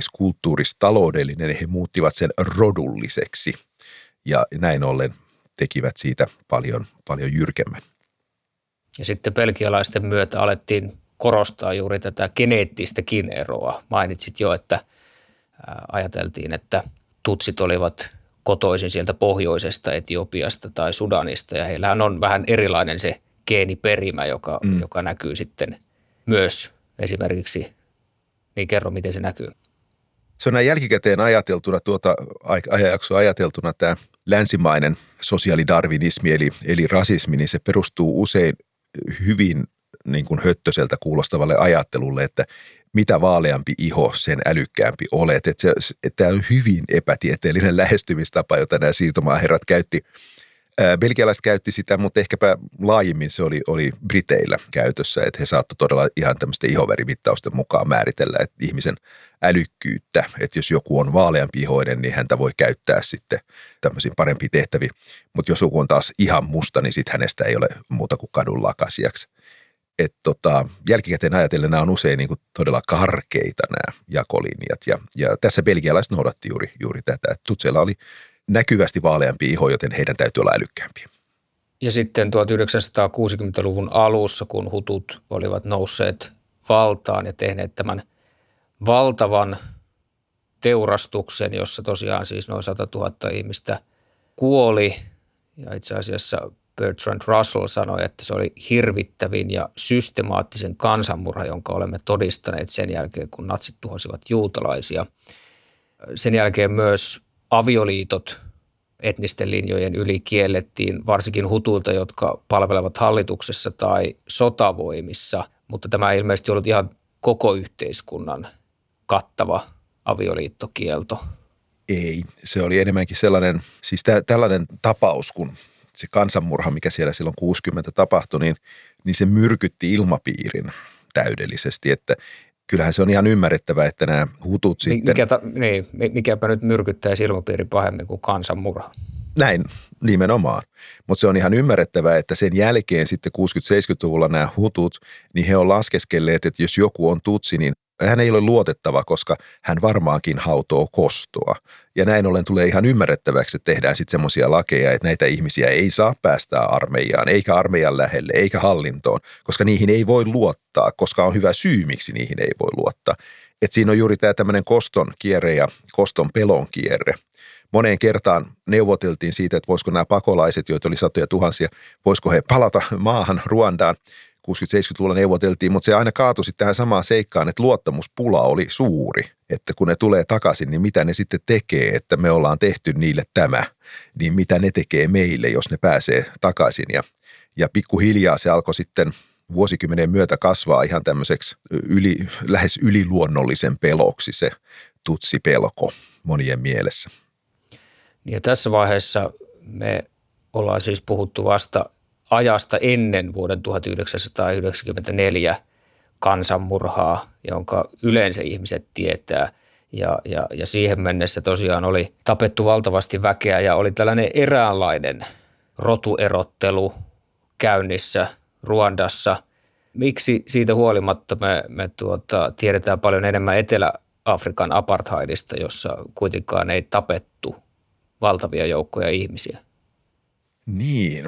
sosiaalis-kulttuuris-taloudellinen. He muuttivat sen rodulliseksi ja näin ollen tekivät siitä paljon jyrkemmän. Ja sitten belgialaisten myötä alettiin korostaa juuri tätä geneettistäkin eroa. Mainitsit jo, että ajateltiin, että tutsit olivat kotoisin sieltä pohjoisesta Etiopiasta tai Sudanista ja heillähän on vähän erilainen se geeniperimä, joka näkyy sitten myös esimerkiksi, niin kerro miten se näkyy. Se on näin jälkikäteen ajateltuna, ajanjaksoa ajateltuna tämä länsimainen sosiaalidarwinismi eli rasismi, niin se perustuu usein hyvin niin kuin höttöseltä kuulostavalle ajattelulle, että mitä vaaleampi iho, sen älykkäämpi olet. Että tämä on hyvin epätieteellinen lähestymistapa, jota nämä siirtomaaherrat käytti. Belgialaiset käytti sitä, mutta ehkäpä laajemmin se oli Briteillä käytössä, että he saattoivat todella ihan tämmöisten ihovärimittausten mukaan määritellä, että ihmisen älykkyyttä, että jos joku on vaaleampi ihoinen, niin häntä voi käyttää sitten tämmöisiin parempiin tehtäviin. Mutta jos joku on taas ihan musta, niin sitten hänestä ei ole muuta kuin kadun lakasijaksi. Että jälkikäteen ajatellen nämä on usein niin kuin todella karkeita nämä jakolinjat ja tässä belgialaiset noudatti juuri tätä, että tutseilla oli näkyvästi vaaleampi iho, joten heidän täytyy olla älykkäämpiä. Ja sitten 1960-luvun alussa, kun hutut olivat nousseet valtaan ja tehneet tämän valtavan teurastuksen, jossa tosiaan siis noin 100 000 ihmistä kuoli. Ja itse asiassa Bertrand Russell sanoi, että se oli hirvittävin ja systemaattisen kansanmurha, jonka olemme todistaneet sen jälkeen, kun natsit tuhosivat juutalaisia. Sen jälkeen myös avioliitot etnisten linjojen yli kiellettiin, varsinkin hutuilta, jotka palvelevat hallituksessa tai sotavoimissa, mutta tämä ei ilmeisesti ollut ihan koko yhteiskunnan kattava avioliittokielto. Ei, se oli enemmänkin sellainen, siis tällainen tapaus, kun se kansanmurha, mikä siellä silloin 60 tapahtui, niin se myrkytti ilmapiirin täydellisesti, että kyllähän se on ihan ymmärrettävää, että nämä hutut sitten... Mikäpä nyt myrkyttää ilmapiiri pahemmin kuin kansanmurha? Näin, nimenomaan. Mutta se on ihan ymmärrettävää, että sen jälkeen sitten 60-70-luvulla nämä hutut, niin he on laskeskelleet, että jos joku on tutsi, niin hän ei ole luotettava, koska hän varmaankin hautoo kostoa. Ja näin ollen tulee ihan ymmärrettäväksi, että tehdään sitten semmoisia lakeja, että näitä ihmisiä ei saa päästää armeijaan, eikä armeijan lähelle, eikä hallintoon, koska niihin ei voi luottaa, koska on hyvä syy, miksi niihin ei voi luottaa. Että siinä on juuri tämä tämmöinen koston kierre ja koston pelon kierre. Moneen kertaan neuvoteltiin siitä, että voisiko nämä pakolaiset, joita oli satoja tuhansia, voisiko he palata maahan Ruandaan. 60-70-luvulla neuvoteltiin, mutta se aina kaatui sitten tähän samaan seikkaan, että luottamuspula oli suuri, että kun ne tulee takaisin, niin mitä ne sitten tekee, että me ollaan tehty niille tämä, niin mitä ne tekee meille, jos ne pääsee takaisin. Ja pikkuhiljaa se alkoi sitten vuosikymmenen myötä kasvaa ihan tämmöiseksi lähes yliluonnollisen peloksi se tutsipelko monien mielessä. Ja tässä vaiheessa me ollaan siis puhuttu vasta ajasta ennen vuoden 1994 kansanmurhaa, jonka yleensä ihmiset tietää. Ja siihen mennessä tosiaan oli tapettu valtavasti väkeä ja oli tällainen eräänlainen rotuerottelu käynnissä Ruandassa. Miksi siitä huolimatta me tiedetään paljon enemmän Etelä-Afrikan apartheidista, jossa kuitenkaan ei tapettu valtavia joukkoja ihmisiä? Niin.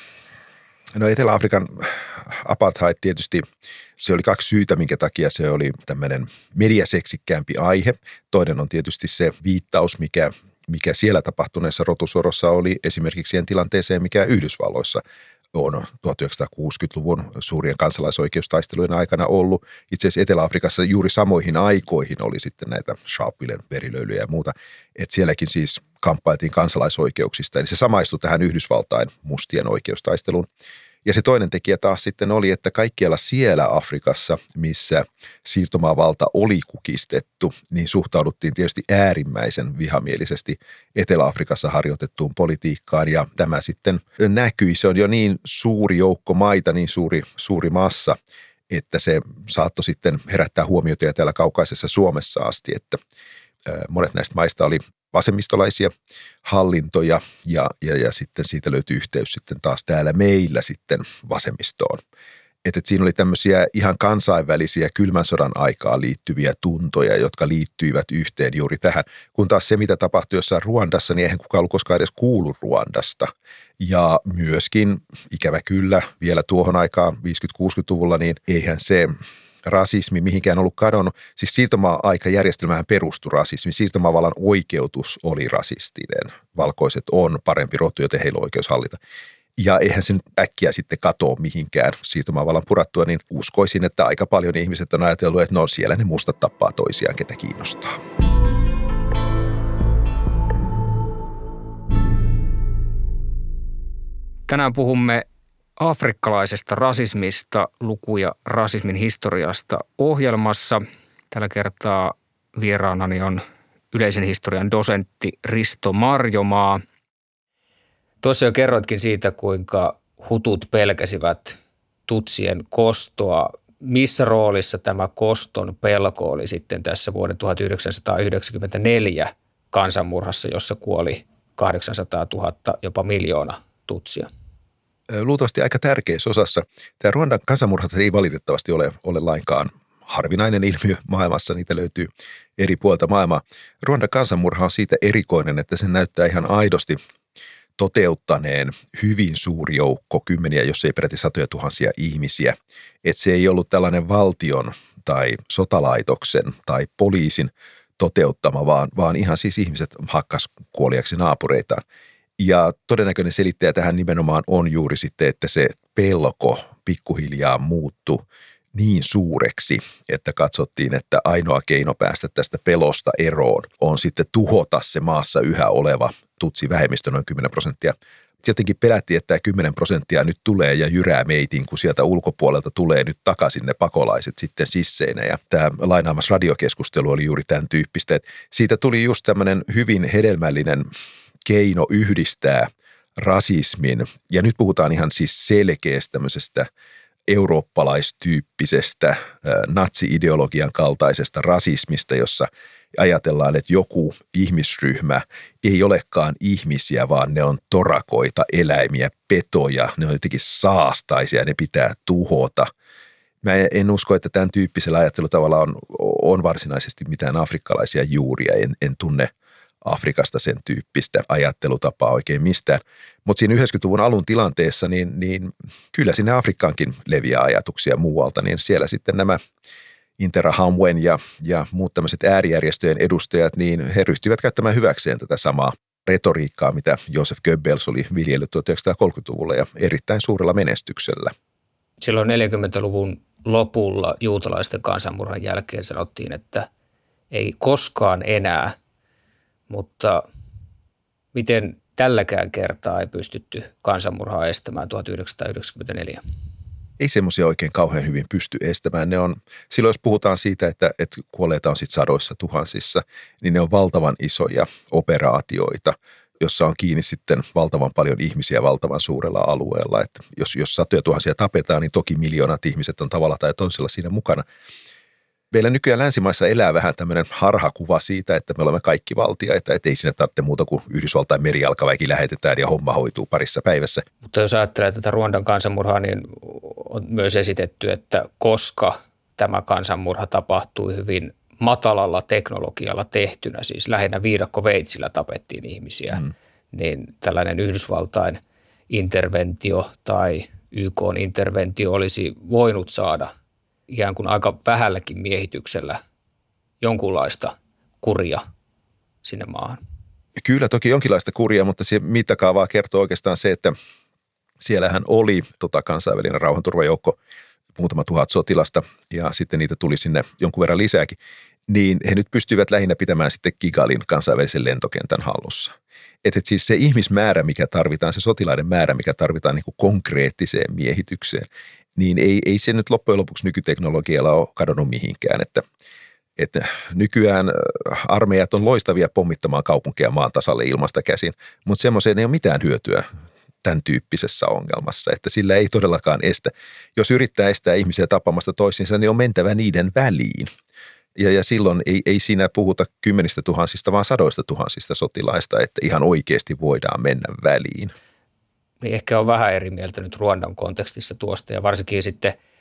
No Etelä-Afrikan apartheid tietysti, se oli kaksi syytä, minkä takia se oli tämmöinen mediaseksikkäämpi aihe. Toinen on tietysti se viittaus, mikä siellä tapahtuneessa rotusorossa oli esimerkiksi siihen tilanteeseen, mikä Yhdysvalloissa on 1960-luvun suurien kansalaisoikeustaistelujen aikana ollut. Itse asiassa Etelä-Afrikassa juuri samoihin aikoihin oli sitten näitä Sharpvillen verilöylyjä ja muuta. Että sielläkin siis kamppailtiin kansalaisoikeuksista. Eli se samaistui tähän Yhdysvaltain mustien oikeustaisteluun. Ja se toinen tekijä taas sitten oli, että kaikkialla siellä Afrikassa, missä siirtomaavalta oli kukistettu, niin suhtauduttiin tietysti äärimmäisen vihamielisesti Etelä-Afrikassa harjoitettuun politiikkaan. Ja tämä sitten näkyi, se on jo niin suuri joukko maita, niin suuri massa, että se saattoi sitten herättää huomiota ja täällä kaukaisessa Suomessa asti, että monet näistä maista oli vasemmistolaisia hallintoja ja sitten siitä löytyi yhteys sitten taas täällä meillä sitten vasemmistoon. Että siinä oli tämmöisiä ihan kansainvälisiä kylmän sodan aikaan liittyviä tuntoja, jotka liittyivät yhteen juuri tähän. Kun taas se, mitä tapahtui jossain Ruandassa, niin eihän kukaan ollut koskaan edes kuullut Ruandasta. Ja myöskin, ikävä kyllä, vielä tuohon aikaan 50-60-luvulla, niin eihän se rasismi mihinkään ollut kadonnut. Siis siirtomaa-aikajärjestelmähän perustui rasismi. Siirtomaavallan oikeutus oli rasistinen. Valkoiset on parempi rotu, joten heillä on oikeus hallita. Ja eihän se nyt äkkiä sitten katoa mihinkään siirtomaavallan purattua, niin uskoisin, että aika paljon ihmiset on ajatellut, että no siellä ne mustat tappaa toisiaan, ketä kiinnostaa. Tänään puhumme afrikkalaisesta rasismista, lukuja rasismin historiasta ohjelmassa. Tällä kertaa vieraanani on yleisen historian dosentti Risto Marjomaa. Tuossa jo kerroitkin siitä, kuinka hutut pelkäsivät tutsien kostoa. Missä roolissa tämä koston pelko oli sitten tässä vuoden 1994 kansanmurhassa, jossa kuoli 800 000, jopa 1 miljoona tutsia? Luultavasti aika tärkeässä osassa. Tämä Ruandan kansanmurhat ei valitettavasti ole lainkaan harvinainen ilmiö maailmassa. Niitä löytyy eri puolta maailmaa. Ruandan kansanmurha on siitä erikoinen, että se näyttää ihan aidosti toteuttaneen hyvin suuri joukko, kymmeniä, jos ei peräti satoja tuhansia ihmisiä. Että se ei ollut tällainen valtion tai sotalaitoksen tai poliisin toteuttama, vaan ihan siis ihmiset hakkas kuoliaksi naapureitaan. Ja todennäköinen selittäjä tähän nimenomaan on juuri sitten, että se pelko pikkuhiljaa muuttui niin suureksi, että katsottiin, että ainoa keino päästä tästä pelosta eroon on sitten tuhota se maassa yhä oleva tutsivähemmistö noin 10%. Jotenkin pelättiin, että tämä 10% nyt tulee ja jyrää meitin, kun sieltä ulkopuolelta tulee nyt takaisin ne pakolaiset sitten sisseinä. Ja tämä lainaamas radiokeskustelu oli juuri tämän tyyppistä, että siitä tuli just tämmöinen hyvin hedelmällinen keino yhdistää rasismin. Ja nyt puhutaan ihan siis selkeästä tämmöisestä eurooppalaistyyppisestä natsi-ideologian kaltaisesta rasismista, jossa ajatellaan, että joku ihmisryhmä ei olekaan ihmisiä, vaan ne on torakoita, eläimiä, petoja, ne on jotenkin saastaisia, ne pitää tuhota. Mä en usko, että tämän tyyppisellä ajattelutavalla on varsinaisesti mitään afrikkalaisia juuria, en tunne Afrikasta sen tyyppistä ajattelutapaa oikein mistään. Mutta siinä 90-luvun alun tilanteessa, niin kyllä sinne Afrikkaankin leviää ajatuksia muualta, niin siellä sitten nämä Interahamwen ja muut tämmöiset äärijärjestöjen edustajat, niin he ryhtyivät käyttämään hyväkseen tätä samaa retoriikkaa, mitä Joseph Goebbels oli viljellyt 1930-luvulla ja erittäin suurella menestyksellä. Silloin 40-luvun lopulla juutalaisten kansanmurhan jälkeen sanottiin, että ei koskaan enää. Mutta miten tälläkään kertaa ei pystytty kansanmurhaa estämään 1994? Ei semmoisia oikein kauhean hyvin pysty estämään. Silloin jos puhutaan siitä, että kuolleita on sitten sadoissa tuhansissa, niin ne on valtavan isoja operaatioita, jossa on kiinni sitten valtavan paljon ihmisiä valtavan suurella alueella. Että jos satoja tuhansia tapetaan, niin toki miljoonat ihmiset on tavalla tai toisella siinä mukana. Meillä nykyään länsimaissa elää vähän tämmöinen harhakuva siitä, että me olemme kaikki valtiaita, että ei sinne tarvitse muuta kuin Yhdysvaltain merijalkaväki lähetetään ja homma hoituu parissa päivässä. Mutta jos ajattelee tätä Ruandan kansanmurhaa, niin on myös esitetty, että koska tämä kansanmurha tapahtui hyvin matalalla teknologialla tehtynä, siis lähinnä viidakkoveitsillä tapettiin ihmisiä, niin tällainen Yhdysvaltain interventio tai YK:n interventio olisi voinut saada ikään kuin aika vähälläkin miehityksellä jonkunlaista kuria sinne maahan. Kyllä toki jonkinlaista kuria, mutta se mittakaavaa kertoo oikeastaan se, että siellähän oli kansainvälinen rauhanturvajoukko, muutama tuhat sotilasta ja sitten niitä tuli sinne jonkun verran lisääkin. Niin he nyt pystyivät lähinnä pitämään sitten Kigalin kansainvälisen lentokentän hallussa. Että siis se ihmismäärä, mikä tarvitaan, se sotilaiden määrä, mikä tarvitaan niin kuin konkreettiseen miehitykseen, niin ei se nyt loppujen lopuksi nykyteknologialla ole kadonnut mihinkään. Että nykyään armeijat on loistavia pommittamaan kaupunkeja maan tasalle ilmasta käsin, mutta semmoiseen ei ole mitään hyötyä tämän tyyppisessä ongelmassa, että sillä ei todellakaan estä. Jos yrittää estää ihmisiä tappamasta toisiinsa, niin on mentävä niiden väliin. Ja silloin ei siinä puhuta 10 000, vaan 100 000 sotilaista, että ihan oikeasti voidaan mennä väliin. Niin ehkä on vähän eri mieltä nyt Ruandan kontekstissa tuosta ja varsinkin sitten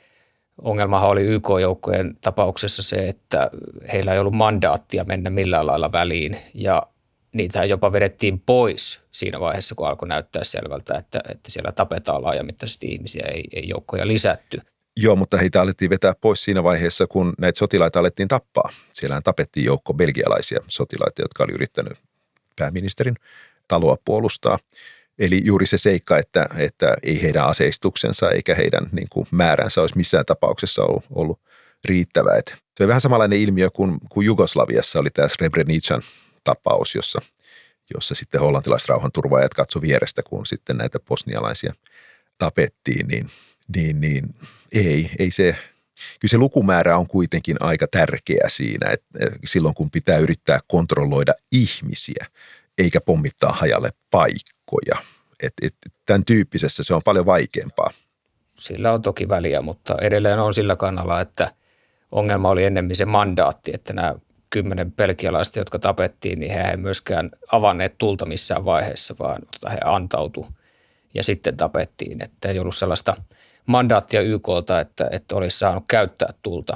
Ongelmahan oli YK-joukkojen tapauksessa se, että heillä ei ollut mandaattia mennä millään lailla väliin ja niitähän jopa vedettiin pois siinä vaiheessa, kun alkoi näyttää selvältä, että siellä tapetaan laajamittaisesti ihmisiä, ei joukkoja lisätty. Joo, mutta heitä alettiin vetää pois siinä vaiheessa, kun näitä sotilaita alettiin tappaa. Siellähän tapettiin joukko belgialaisia sotilaita, jotka oli yrittänyt pääministerin taloa puolustaa. Eli juuri se seikka, että ei heidän aseistuksensa eikä heidän niin kuin määränsä olisi missään tapauksessa ollut riittävä. Et se on vähän samanlainen ilmiö kuin Jugoslaviassa oli tämä Srebrenican tapaus, jossa sitten hollantilaiset rauhanturvaajat katsoi vierestä, kun sitten näitä bosnialaisia tapettiin, niin ei se. Kyllä se lukumäärä on kuitenkin aika tärkeä siinä, että silloin kun pitää yrittää kontrolloida ihmisiä, eikä pommittaa hajalle paikkoja. Tämän tyyppisessä se on paljon vaikeampaa. Sillä on toki väliä, mutta edelleen on sillä kannalla, että ongelma oli ennemmin se mandaatti, että nämä 10 belgialaista, jotka tapettiin, niin he ei myöskään avanneet tulta missään vaiheessa, vaan he antautu ja sitten tapettiin. Että ei ollut sellaista mandaattia YK:lta, että olisi saanut käyttää tulta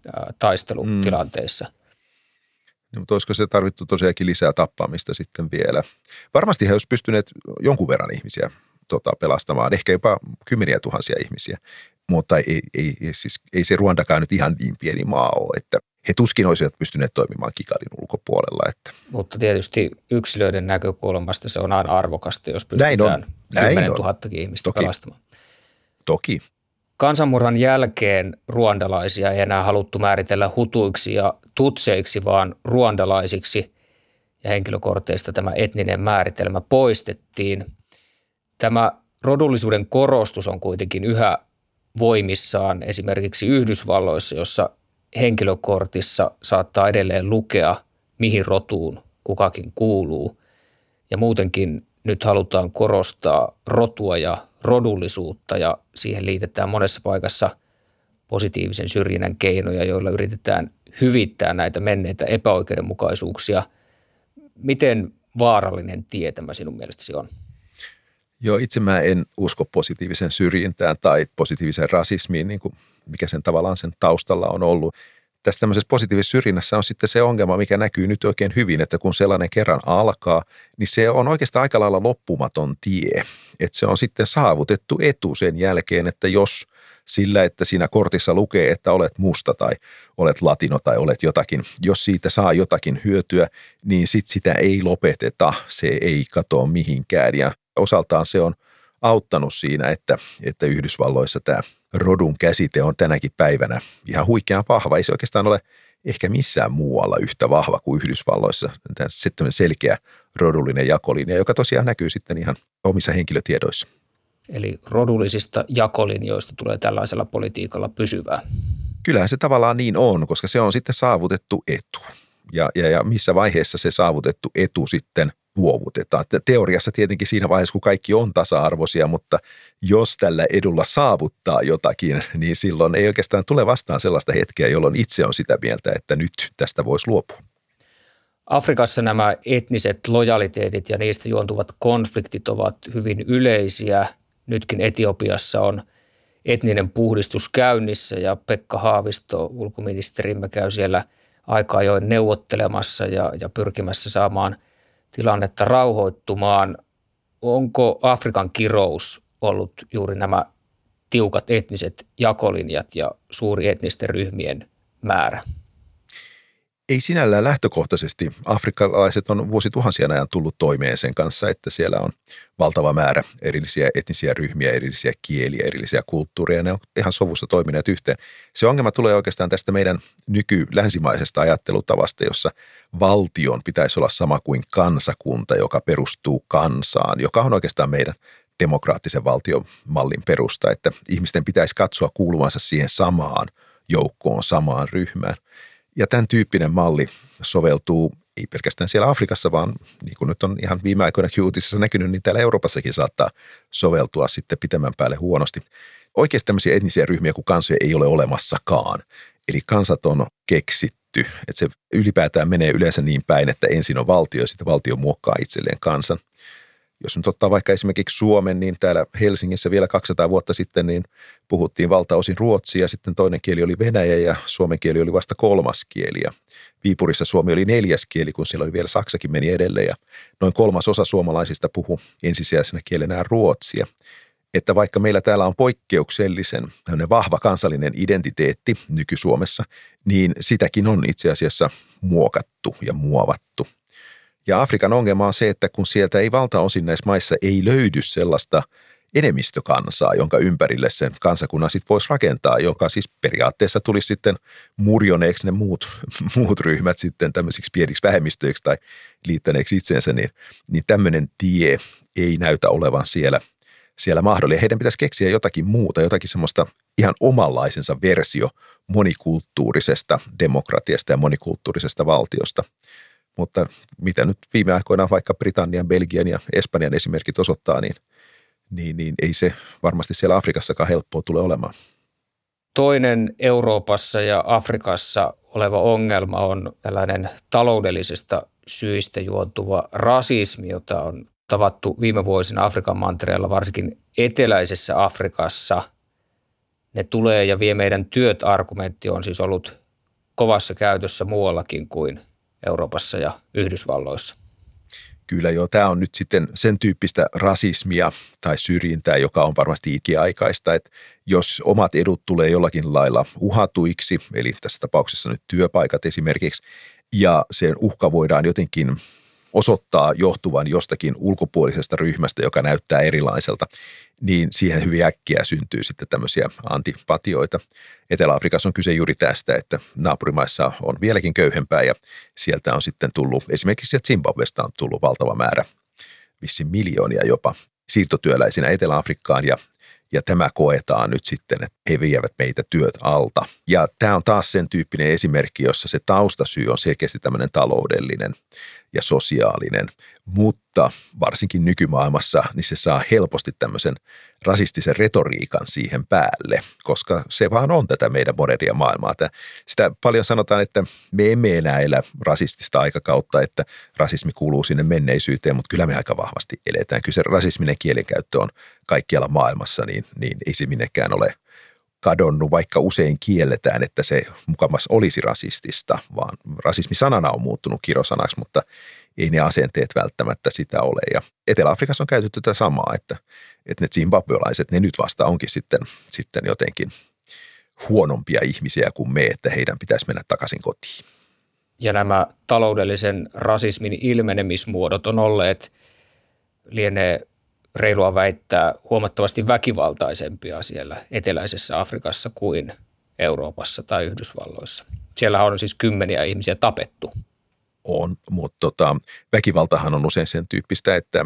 taistelutilanteissa. Mutta olisiko se tarvittu tosiaankin lisää tappamista sitten vielä? Varmasti he olisivat pystyneet jonkun verran ihmisiä pelastamaan, ehkä jopa 10 000 ihmisiä, mutta ei se Ruandakaan nyt ihan niin pieni maa ole, että he tuskin olisivat pystyneet toimimaan Kigalin ulkopuolella. Että. Mutta tietysti yksilöiden näkökulmasta se on aina arvokasta, jos pystytään 10 000 ihmistä pelastamaan. Toki. Kansanmurhan jälkeen ruandalaisia ei enää haluttu määritellä hutuiksi ja tutseiksi, vaan ruandalaisiksi, ja henkilökorteista tämä etninen määritelmä poistettiin. Tämä rodullisuuden korostus on kuitenkin yhä voimissaan esimerkiksi Yhdysvalloissa, jossa henkilökortissa saattaa edelleen lukea, mihin rotuun kukakin kuuluu. Ja muutenkin nyt halutaan korostaa rotua ja rodullisuutta ja siihen liitetään monessa paikassa positiivisen syrjinnän keinoja, joilla yritetään hyvittää näitä menneitä epäoikeudenmukaisuuksia. Miten vaarallinen tie tämä sinun mielestäsi on? Joo, itse mä en usko positiivisen syrjintään tai positiiviseen rasismiin, niin kuin mikä sen tavallaan sen taustalla on ollut. Tässä tämmöisessä positiivisessa syrjinnässä on sitten se ongelma, mikä näkyy nyt oikein hyvin, että kun sellainen kerran alkaa, niin se on oikeastaan aika lailla loppumaton tie. Että se on sitten saavutettu etu sen jälkeen, että jos sillä, että siinä kortissa lukee, että olet musta tai olet latino tai olet jotakin, jos siitä saa jotakin hyötyä, niin sitten sitä ei lopeteta, se ei katoa mihinkään. Ja osaltaan se on auttanut siinä, että Yhdysvalloissa tämä rodun käsite on tänäkin päivänä ihan huikean vahva. Ei se oikeastaan ole ehkä missään muualla yhtä vahva kuin Yhdysvalloissa. Tämä sitten selkeä rodullinen jakolinja, joka tosiaan näkyy sitten ihan omissa henkilötiedoissa. Eli rodullisista jakolinjoista tulee tällaisella politiikalla pysyvää. Kyllähän se tavallaan niin on, koska se on sitten saavutettu etu. Ja missä vaiheessa se saavutettu etu sitten luovutetaan. Teoriassa tietenkin siinä vaiheessa, kun kaikki on tasa-arvoisia, mutta jos tällä edulla saavuttaa jotakin, niin silloin ei oikeastaan tule vastaan sellaista hetkeä, jolloin itse on sitä mieltä, että nyt tästä voisi luopua. Afrikassa nämä etniset lojaliteetit ja niistä juontuvat konfliktit ovat hyvin yleisiä. Nytkin Etiopiassa on etninen puhdistus käynnissä ja Pekka Haavisto, ulkoministerimme, käy siellä aika ajoin neuvottelemassa ja pyrkimässä saamaan tilannetta rauhoittumaan. Onko Afrikan kirous ollut juuri nämä tiukat etniset jakolinjat ja suuri etnisten ryhmien määrä? Ei sinällään lähtökohtaisesti. Afrikkalaiset on vuosituhansien ajan tullut toimeen sen kanssa, että siellä on valtava määrä erillisiä etnisiä ryhmiä, erillisiä kieliä, erillisiä kulttuureja. Ne on ihan sovussa toimineet yhteen. Se ongelma tulee oikeastaan tästä meidän nykylänsimaisesta ajattelutavasta, jossa valtion pitäisi olla sama kuin kansakunta, joka perustuu kansaan, joka on oikeastaan meidän demokraattisen valtiomallin perusta, että ihmisten pitäisi katsoa kuuluvansa siihen samaan joukkoon, samaan ryhmään. Ja tämän tyyppinen malli soveltuu ei pelkästään siellä Afrikassa, vaan niin kuin nyt on ihan viime aikoina uutisissa näkynyt, niin täällä Euroopassakin saattaa soveltua sitten pitemmän päälle huonosti. Oikeasti tämmöisiä etnisiä ryhmiä kuin kansoja ei ole olemassakaan. Eli kansat on keksitty, että se ylipäätään menee yleensä niin päin, että ensin on valtio ja sitten valtio muokkaa itselleen kansan. Jos nyt ottaa vaikka esimerkiksi Suomen, niin täällä Helsingissä vielä 200 vuotta sitten niin puhuttiin valtaosin ruotsia, sitten toinen kieli oli venäjä ja suomen kieli oli vasta 3. kieli. Ja Viipurissa suomi oli 4. kieli, kun siellä oli vielä saksakin meni edelleen ja noin 1/3 suomalaisista puhui ensisijaisena kielenään ruotsia. Että vaikka meillä täällä on poikkeuksellisen vahva kansallinen identiteetti nyky-Suomessa, niin sitäkin on itse asiassa muokattu ja muovattu. Ja Afrikan ongelma on se, että kun sieltä ei valtaosin näissä maissa ei löydy sellaista enemmistökansaa, jonka ympärille sen kansakunnan sitten voisi rakentaa, joka siis periaatteessa tulisi sitten murjoneeksi ne muut ryhmät sitten tämmöisiksi pieniksi vähemmistöiksi tai liittäneeksi itsensä, niin tämmöinen tie ei näytä olevan siellä mahdollinen. Heidän pitäisi keksiä jotakin muuta, jotakin semmoista ihan omanlaisensa versio monikulttuurisesta demokratiasta ja monikulttuurisesta valtiosta. Mutta mitä nyt viime aikoina vaikka Britannian, Belgian ja Espanjan esimerkit osoittaa, niin ei se varmasti siellä Afrikassakaan helppoa tule olemaan. Toinen Euroopassa ja Afrikassa oleva ongelma on tällainen taloudellisista syistä juontuva rasismi, jota on tavattu viime vuosina Afrikan mantereella, varsinkin eteläisessä Afrikassa. Ne tulee ja vie meidän työt -argumentti on siis ollut kovassa käytössä muuallakin kuin Euroopassa ja Yhdysvalloissa. Kyllä joo, tämä on nyt sitten sen tyyppistä rasismia tai syrjintää, joka on varmasti ikiaikaista, että jos omat edut tulee jollakin lailla uhatuiksi, eli tässä tapauksessa nyt työpaikat esimerkiksi, ja sen uhka voidaan jotenkin osoittaa johtuvan jostakin ulkopuolisesta ryhmästä, joka näyttää erilaiselta, niin siihen hyvin äkkiä syntyy sitten tämmöisiä antipatioita. Etelä-Afrikassa on kyse juuri tästä, että naapurimaissa on vieläkin köyhempää ja sieltä on sitten tullut, esimerkiksi sieltä Zimbabwesta on tullut valtava määrä, vissiin miljoonia jopa siirtotyöläisinä Etelä-Afrikkaan ja tämä koetaan nyt sitten, että he vievät meitä työt alta. Ja tämä on taas sen tyyppinen esimerkki, jossa se taustasyy on selkeästi tämmöinen taloudellinen ja sosiaalinen, mutta varsinkin nykymaailmassa niin se saa helposti tämmöisen rasistisen retoriikan siihen päälle, koska se vaan on tätä meidän modernia maailmaa. Sitä paljon sanotaan, että me emme enää elä rasistista aikakautta, että rasismi kuuluu sinne menneisyyteen, mutta kyllä me aika vahvasti eletään. Kyllä se rasisminen kielenkäyttö on kaikkialla maailmassa, niin ei se minnekään ole kadonnut, vaikka usein kielletään, että se mukamas olisi rasistista, vaan rasismi-sanana on muuttunut kirosanaksi, mutta ei ne asenteet välttämättä sitä ole. Ja Etelä-Afrikassa on käytetty tätä samaa, että ne zimbabwealaiset, ne nyt vasta onkin sitten jotenkin huonompia ihmisiä kuin me, että heidän pitäisi mennä takaisin kotiin. Ja nämä taloudellisen rasismin ilmenemismuodot on olleet, lienee reilua väittää, huomattavasti väkivaltaisempia siellä eteläisessä Afrikassa kuin Euroopassa tai Yhdysvalloissa. Siellä on siis kymmeniä ihmisiä tapettu. On, mutta väkivaltahan on usein sen tyyppistä, että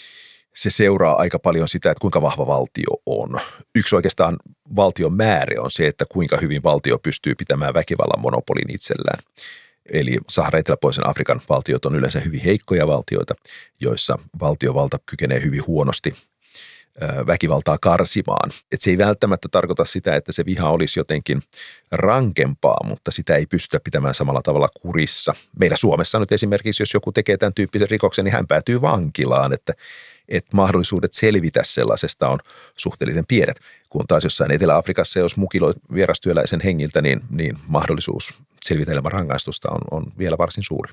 se seuraa aika paljon sitä, että kuinka vahva valtio on. Yksi oikeastaan valtion määrä on se, että kuinka hyvin valtio pystyy pitämään väkivallan monopolin itsellään. Eli Sahara-eteläpuolisen Afrikan valtiot on yleensä hyvin heikkoja valtioita, joissa valtiovalta kykenee hyvin huonosti väkivaltaa karsimaan. Et se ei välttämättä tarkoita sitä, että se viha olisi jotenkin rankempaa, mutta sitä ei pystytä pitämään samalla tavalla kurissa. Meillä Suomessa nyt esimerkiksi, jos joku tekee tämän tyyppisen rikoksen, niin hän päätyy vankilaan, että mahdollisuudet selvitä sellaisesta on suhteellisen pienet. Kun taas jossain Etelä-Afrikassa, jos mukiloi vierastyöläisen hengiltä, niin mahdollisuus selvitä ilman rangaistusta on vielä varsin suuri.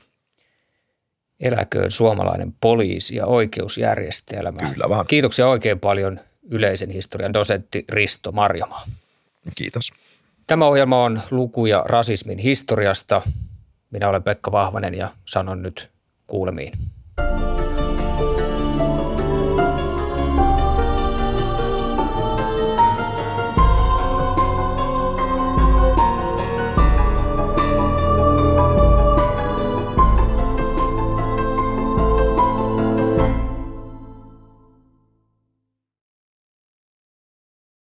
Eläköön suomalainen poliisi ja oikeusjärjestelmä. Kyllä vaan. Kiitoksia oikein paljon yleisen historian dosentti Risto Marjamaa. Kiitos. Tämä ohjelma on lukuja rasismin historiasta. Minä olen Pekka Vahvanen ja sanon nyt kuulemiin.